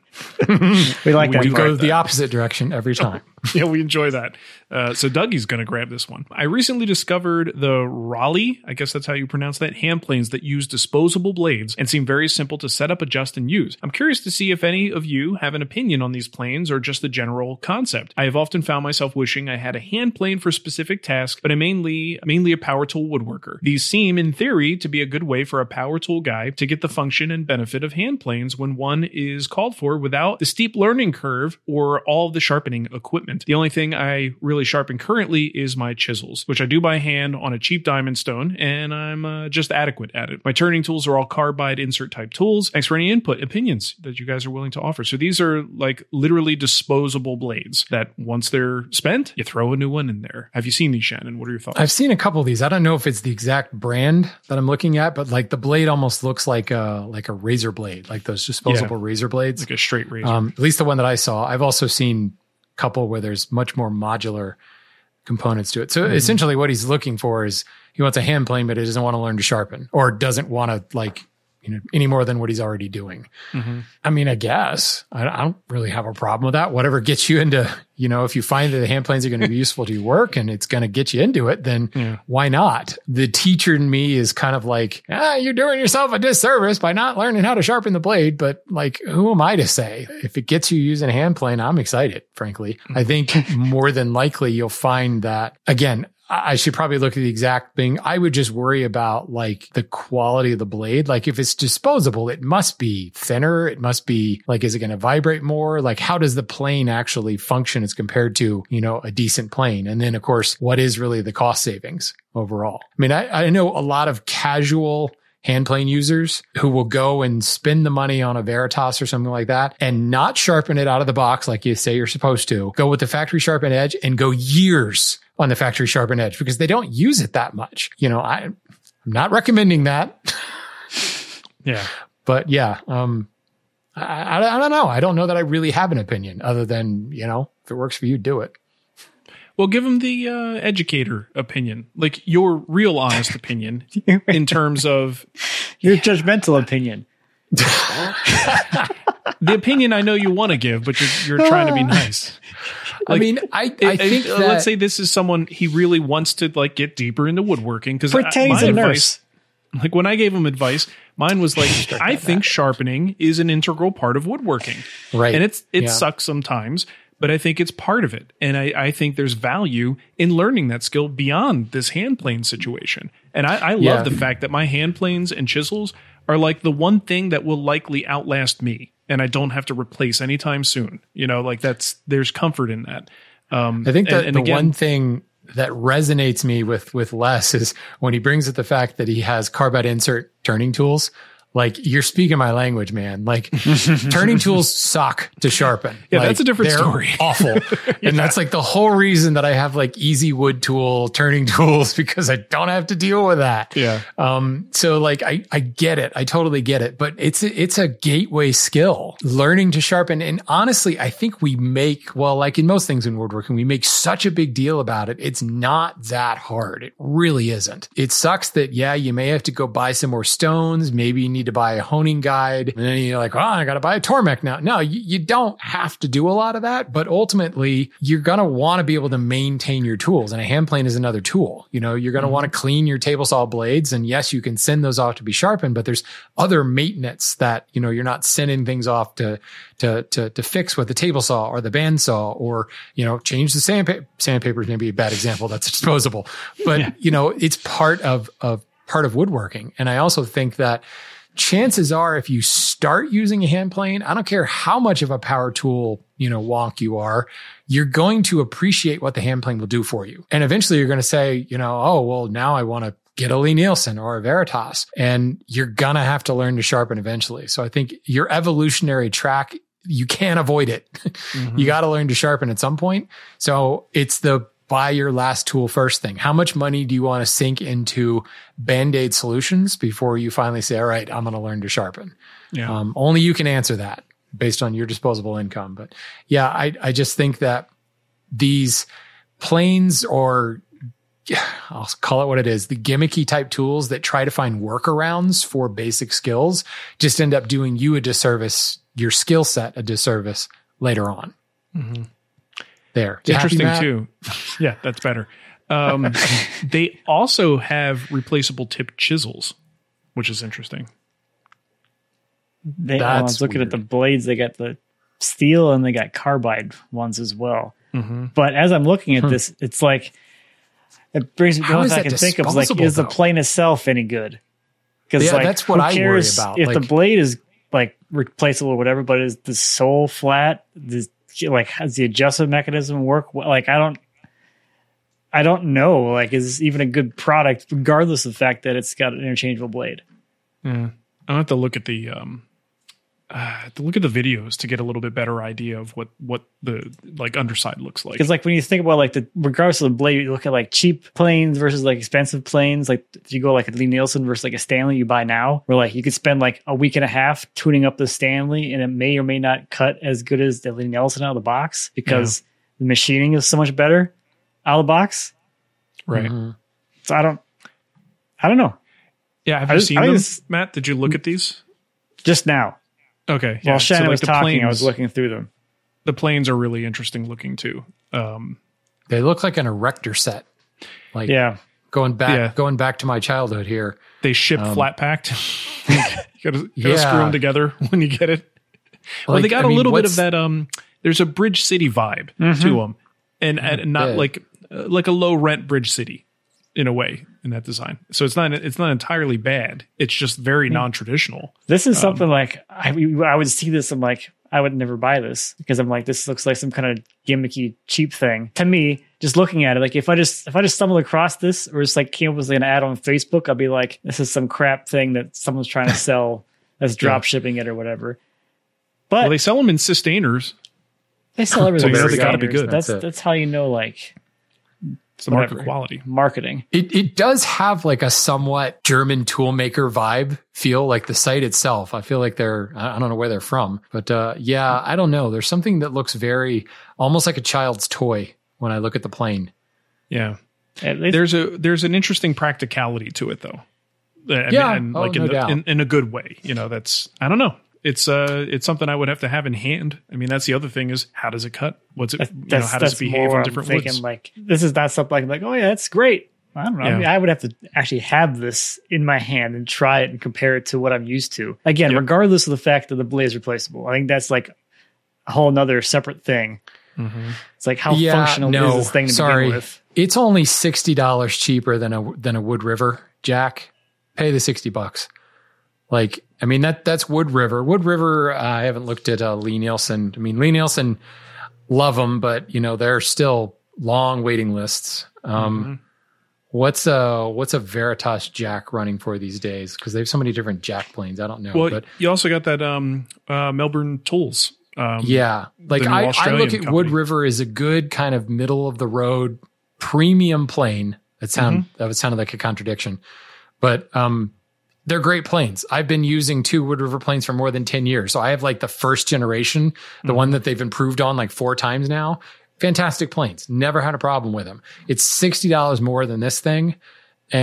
Speaker 5: We like that.
Speaker 6: We go the opposite direction every time.
Speaker 4: Yeah, we enjoy that. Uh, so Dougie's going to grab this one. I recently discovered the Raleigh, I guess that's how you pronounce that, hand planes that use disposable blades and seem very simple to set up, adjust, and use. I'm curious to see if any of you have an opinion on these planes or just the general concept. I have often found myself wishing I had a hand plane for specific tasks, but I'm mainly, mainly a power tool woodworker. These seem, in theory, to be a good way for a power tool guy to get the function and benefit of hand planes when one is called for without the steep learning curve or all of the sharpening equipment. The only thing I really sharpen currently is my chisels, which I do by hand on a cheap diamond stone, and I'm uh, just adequate at it. My turning tools are all carbide insert type tools. Thanks for any input, opinions that you guys are willing to offer. So these are like literally disposable blades that once they're spent, you throw a new one in there. Have you seen these, Shannon? What are your thoughts?
Speaker 6: I've seen a couple of these. I don't know if it's the exact brand that I'm looking at, but like the blade almost looks like a like a razor blade, like those disposable yeah, razor blades,
Speaker 4: like a straight razor.
Speaker 6: Um, at least the one that I saw. I've also seen a couple where there's much more modular components to it. So mm-hmm. essentially, what he's looking for is he wants a hand plane, but he doesn't want to learn to sharpen, or doesn't want to like you know any more than what he's already doing. Mm-hmm. I mean, I guess I, I don't really have a problem with that. Whatever gets you into, you know, if you find that the hand planes are going to be useful to your work and it's going to get you into it, then yeah. why not? The teacher in me is kind of like, ah, you're doing yourself a disservice by not learning how to sharpen the blade. But like, who am I to say? If it gets you using a hand plane, I'm excited, frankly. I think more than likely you'll find that, again, I should probably look at the exact thing. I would just worry about like the quality of the blade. Like if it's disposable, it must be thinner. It must be like, is it going to vibrate more? Like how does the plane actually function as compared to, you know, a decent plane? And then of course, what is really the cost savings overall? I mean, I, I know a lot of casual hand plane users who will go and spend the money on a Veritas or something like that and not sharpen it out of the box like you say you're supposed to. Go with the factory sharpened edge and go years on the factory sharpened edge because they don't use it that much. You know, I, I'm not recommending that.
Speaker 4: Yeah.
Speaker 6: But yeah, um, I, I, I don't know. I don't know that I really have an opinion other than, you know, if it works for you, do it.
Speaker 4: Well, give them the uh, educator opinion, like your real honest opinion in terms of
Speaker 5: your judgmental opinion.
Speaker 4: The opinion I know you want to give, but you're, you're trying to be nice.
Speaker 6: Like, I mean, I, I think
Speaker 4: uh,
Speaker 6: that,
Speaker 4: let's say this is someone he really wants to like get deeper into woodworking because
Speaker 5: pretend he's a nurse.
Speaker 4: Like when I gave him advice, mine was like, I think that. sharpening is an integral part of woodworking,
Speaker 6: right?
Speaker 4: And it's it
Speaker 6: yeah.
Speaker 4: sucks sometimes, but I think it's part of it, and I, I think there's value in learning that skill beyond this hand plane situation. And I, I love
Speaker 6: yeah.
Speaker 4: the fact that my hand planes and chisels are like the one thing that will likely outlast me. And I don't have to replace anytime soon. You know, like that's, there's comfort in that. Um,
Speaker 6: I think that
Speaker 4: and, and
Speaker 6: the
Speaker 4: again,
Speaker 6: one thing that resonates me with, with Les is when he brings up the fact that he has carbide insert turning tools. Like you're speaking my language, man. Like turning tools suck to sharpen.
Speaker 4: Yeah,
Speaker 6: like,
Speaker 4: that's a different
Speaker 6: they're
Speaker 4: story.
Speaker 6: Awful.
Speaker 4: Yeah.
Speaker 6: And that's like the whole reason that I have like easy wood tool turning tools because I don't have to deal with that.
Speaker 4: Yeah.
Speaker 6: Um, so like I, I get it. I totally get it, but it's a, it's a gateway skill, learning to sharpen. And honestly, I think we make, well, like in most things in woodworking, we make such a big deal about it. It's not that hard. It really isn't. It sucks that, yeah, you may have to go buy some more stones. Maybe you need need to buy a honing guide. And then you're like, oh, I got to buy a Tormek now. No, you, you don't have to do a lot of that, but ultimately you're going to want to be able to maintain your tools. And a hand plane is another tool. You know, you're going to mm-hmm. want to clean your table saw blades. And yes, you can send those off to be sharpened, but there's other maintenance that, you know, you're not sending things off to, to, to, to fix with the table saw or the bandsaw, or, you know, change the sandpaper. Sandpaper is maybe a bad example. That's disposable, but yeah. you know, it's part of, of part of woodworking. And I also think that chances are if you start using a hand plane, I don't care how much of a power tool, you know, wonk you are, you're going to appreciate what the hand plane will do for you. And eventually you're going to say, you know, oh, well, now I want to get a Lee Nielsen or a Veritas, and you're going to have to learn to sharpen eventually. So I think your evolutionary track, you can't avoid it. Mm-hmm. You got to learn to sharpen at some point. So it's the buy your last tool first thing. How much money do you want to sink into Band-Aid solutions before you finally say, all right, I'm going to learn to sharpen? Yeah. Um, only you can answer that based on your disposable income. But yeah, I, I just think that these planes, or I'll call it what it is, the gimmicky type tools that try to find workarounds for basic skills, just end up doing you a disservice, your skill set a disservice later on. Mm-hmm. There.
Speaker 4: It's interesting happy, too. Yeah, that's better. Um, they also have replaceable tip chisels, which is interesting.
Speaker 5: They, I was looking weird. at the blades. They got the steel and they got carbide ones as well. Mm-hmm. But as I'm looking at hmm. this, it's like, it brings me, the only thing I can think of is like, is though? the plane itself any good? Because
Speaker 6: yeah,
Speaker 5: like,
Speaker 6: that's what I worry about.
Speaker 5: If
Speaker 6: like,
Speaker 5: the blade is like replaceable or whatever, but is the sole flat? Does, like, has the adjustment mechanism work? Like, I don't, I don't know. Like, is this even a good product, regardless of the fact that it's got an interchangeable blade?
Speaker 4: Yeah, I'll have to look at the, um, uh, to look at the videos to get a little bit better idea of what, what the like underside looks like.
Speaker 5: Because like when you think about like the, regardless of the blade, you look at like cheap planes versus like expensive planes. Like if you go like a Lee Nielsen versus like a Stanley you buy now, where like you could spend like a week and a half tuning up the Stanley and it may or may not cut as good as the Lee Nielsen out of the box because yeah. the machining is so much better out of the box.
Speaker 4: Right. Mm-hmm.
Speaker 5: So I don't, I don't know.
Speaker 4: Yeah. Have I you just, seen I them, Matt? Did you look at these?
Speaker 5: Just now.
Speaker 4: Okay.
Speaker 5: Yeah. While Shannon so, like, was talking, planes,
Speaker 4: I
Speaker 5: was looking through them.
Speaker 4: The planes are really interesting looking too. Um,
Speaker 6: they look like an erector set. Like
Speaker 5: yeah.
Speaker 6: going back,
Speaker 4: yeah.
Speaker 6: going back to my childhood here.
Speaker 4: They ship um, flat packed. you gotta, you gotta yeah. screw them together when you get it. Well, like, they got I a mean, little bit of that. Um, there's a Bridge City vibe mm-hmm. to them, and, and not yeah. like uh, like a low rent Bridge City in a way in that design. So it's not it's not entirely bad. It's just very mm-hmm. non-traditional.
Speaker 5: This is um, something like I I would see this. I'm like, I would never buy this because I'm like, this looks like some kind of gimmicky cheap thing to me. Just looking at it, like if I just if I just stumbled across this or just like came up with an ad on Facebook, I'd be like, this is some crap thing that someone's trying to sell that's drop yeah. shipping it or whatever. But
Speaker 4: well, they sell them in sustainers.
Speaker 5: They sell everything.
Speaker 4: So they got to be good.
Speaker 5: That's that's, that's how you know, like,
Speaker 4: it's the market quality
Speaker 5: marketing.
Speaker 6: It it does have like a somewhat German toolmaker vibe feel, like the site itself. I feel like they're, I don't know where they're from, but uh, yeah, I don't know. There's something that looks very almost like a child's toy when I look at the plane.
Speaker 4: Yeah, there's a there's an interesting practicality to it though. I
Speaker 6: yeah,
Speaker 4: mean, and
Speaker 6: oh,
Speaker 4: like
Speaker 6: no
Speaker 4: in, the,
Speaker 6: doubt.
Speaker 4: in in a good way. You know, that's I don't know. It's uh, it's something I would have to have in hand. I mean, that's the other thing is how does it cut? What's it?
Speaker 5: That's,
Speaker 4: you know, how does it behave in different
Speaker 5: I'm
Speaker 4: woods?
Speaker 5: Thinking like this is not something like, like oh yeah, that's great. I don't know. Yeah. I mean, I would have to actually have this in my hand and try it and compare it to what I'm used to. Again, yep. regardless of the fact that the blade is replaceable, I think that's like a whole nother separate thing. Mm-hmm. It's like how
Speaker 6: yeah,
Speaker 5: functional
Speaker 6: no,
Speaker 5: is this thing to
Speaker 6: sorry.
Speaker 5: begin with?
Speaker 6: It's only sixty dollars cheaper than a than a Wood River, Jack. Pay the sixty bucks. Like, I mean, that that's Wood River. Wood River, uh, I haven't looked at uh, Lee Nielsen. I mean, Lee Nielsen, love them, but, you know, they're still long waiting lists. Um, mm-hmm. What's a, what's a Veritas Jack running for these days? Because they have so many different Jack planes. I don't know.
Speaker 4: Well,
Speaker 6: but
Speaker 4: you also got that um, uh, Melbourne Tools. Um,
Speaker 6: yeah. Like, I, I look at company. Wood River as a good kind of middle of the road premium plane. That sound mm-hmm. that would sound like a contradiction. But um, they're great planes. I've been using two Wood River planes for more than ten years. So I have like the first generation, the mm-hmm. one that they've improved on like four times now. Fantastic planes. Never had a problem with them. It's sixty dollars more than this thing. And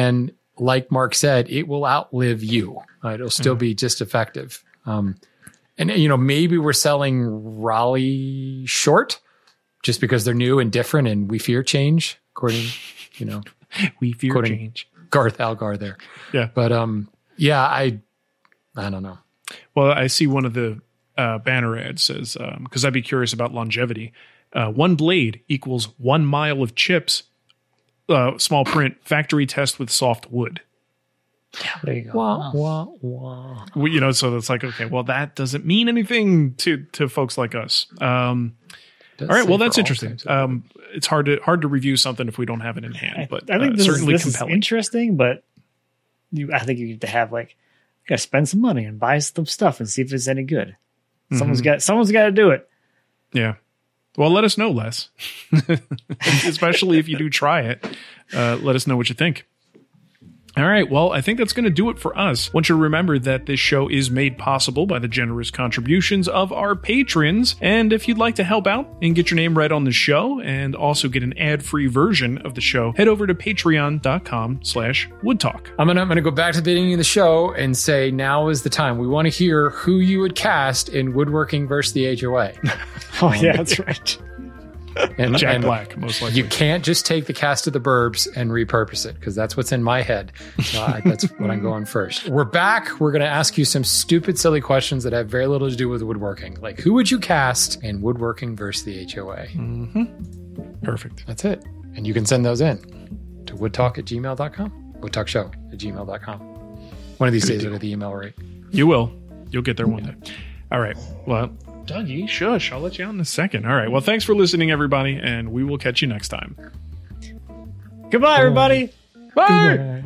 Speaker 6: like Mark said, it will outlive you. Uh, it'll still be just effective. Um, and, you know, maybe we're selling Raleigh short just because they're new and different and we fear change, according, you know,
Speaker 4: we fear
Speaker 6: quoting
Speaker 4: change.
Speaker 6: Garth Algar there.
Speaker 4: Yeah.
Speaker 6: But, um, yeah, I, I don't know.
Speaker 4: Well, I see one of the uh, banner ads says, because um, I'd be curious about longevity. Uh, one blade equals one mile of chips. Uh, small print, factory test with soft wood.
Speaker 5: Yeah, there you go.
Speaker 6: Wah, wah, wah.
Speaker 4: Well, you know, so it's like, okay, well, that doesn't mean anything to to folks like us. Um, all right, well, that's interesting. Um, it's hard to hard to review something if we don't have it in hand, but
Speaker 5: I think
Speaker 4: uh,
Speaker 5: this,
Speaker 4: certainly
Speaker 5: is, this
Speaker 4: compelling.
Speaker 5: is interesting, but you, I think you need to have like, you got to spend some money and buy some stuff and see if it's any good. Mm-hmm. Someone's got someone's got to do it.
Speaker 4: Yeah. Well, let us know, Les. Especially if you do try it. Uh, let us know what you think. All right. Well, I think that's going to do it for us. I want you to remember that this show is made possible by the generous contributions of our patrons. And if you'd like to help out and get your name read on the show and also get an ad-free version of the show, head over to patreon.com slash woodtalk.
Speaker 6: I'm going to I'm gonna go back to the beginning of the show and say now is the time. We want to hear who you would cast in Woodworking versus the H O A.
Speaker 5: Oh, yeah, that's right.
Speaker 6: And,
Speaker 4: Jack
Speaker 6: and
Speaker 4: Black, most likely.
Speaker 6: You can't just take the cast of the Burbs and repurpose it because that's what's in my head. So I, that's what I'm going first. We're back. We're going to ask you some stupid, silly questions that have very little to do with woodworking. Like, who would you cast in Woodworking versus the H O A?
Speaker 4: Mm-hmm. Perfect.
Speaker 6: That's it. And you can send those in to woodtalk at gmail dot com. woodtalkshow at gmail dot com. One of these Good days I'll get the email right.
Speaker 4: You will. You'll get there one yeah. day. All right. Well, Dougie, shush. I'll let you out in a second. All right. Well, thanks for listening, everybody, and we will catch you next time.
Speaker 5: Goodbye, everybody.
Speaker 4: Bye.
Speaker 6: Goodbye.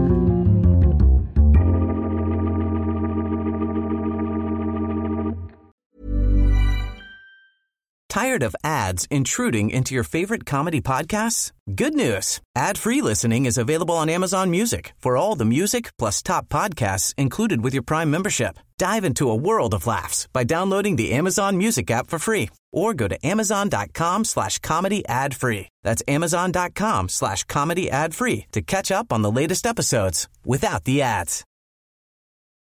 Speaker 2: Tired of ads intruding into your favorite comedy podcasts? Good news. Ad-free listening is available on Amazon Music for all the music plus top podcasts included with your Prime membership. Dive into a world of laughs by downloading the Amazon Music app for free or go to amazon.com slash comedy ad free. That's amazon.com slash comedy ad free to catch up on the latest episodes without the ads.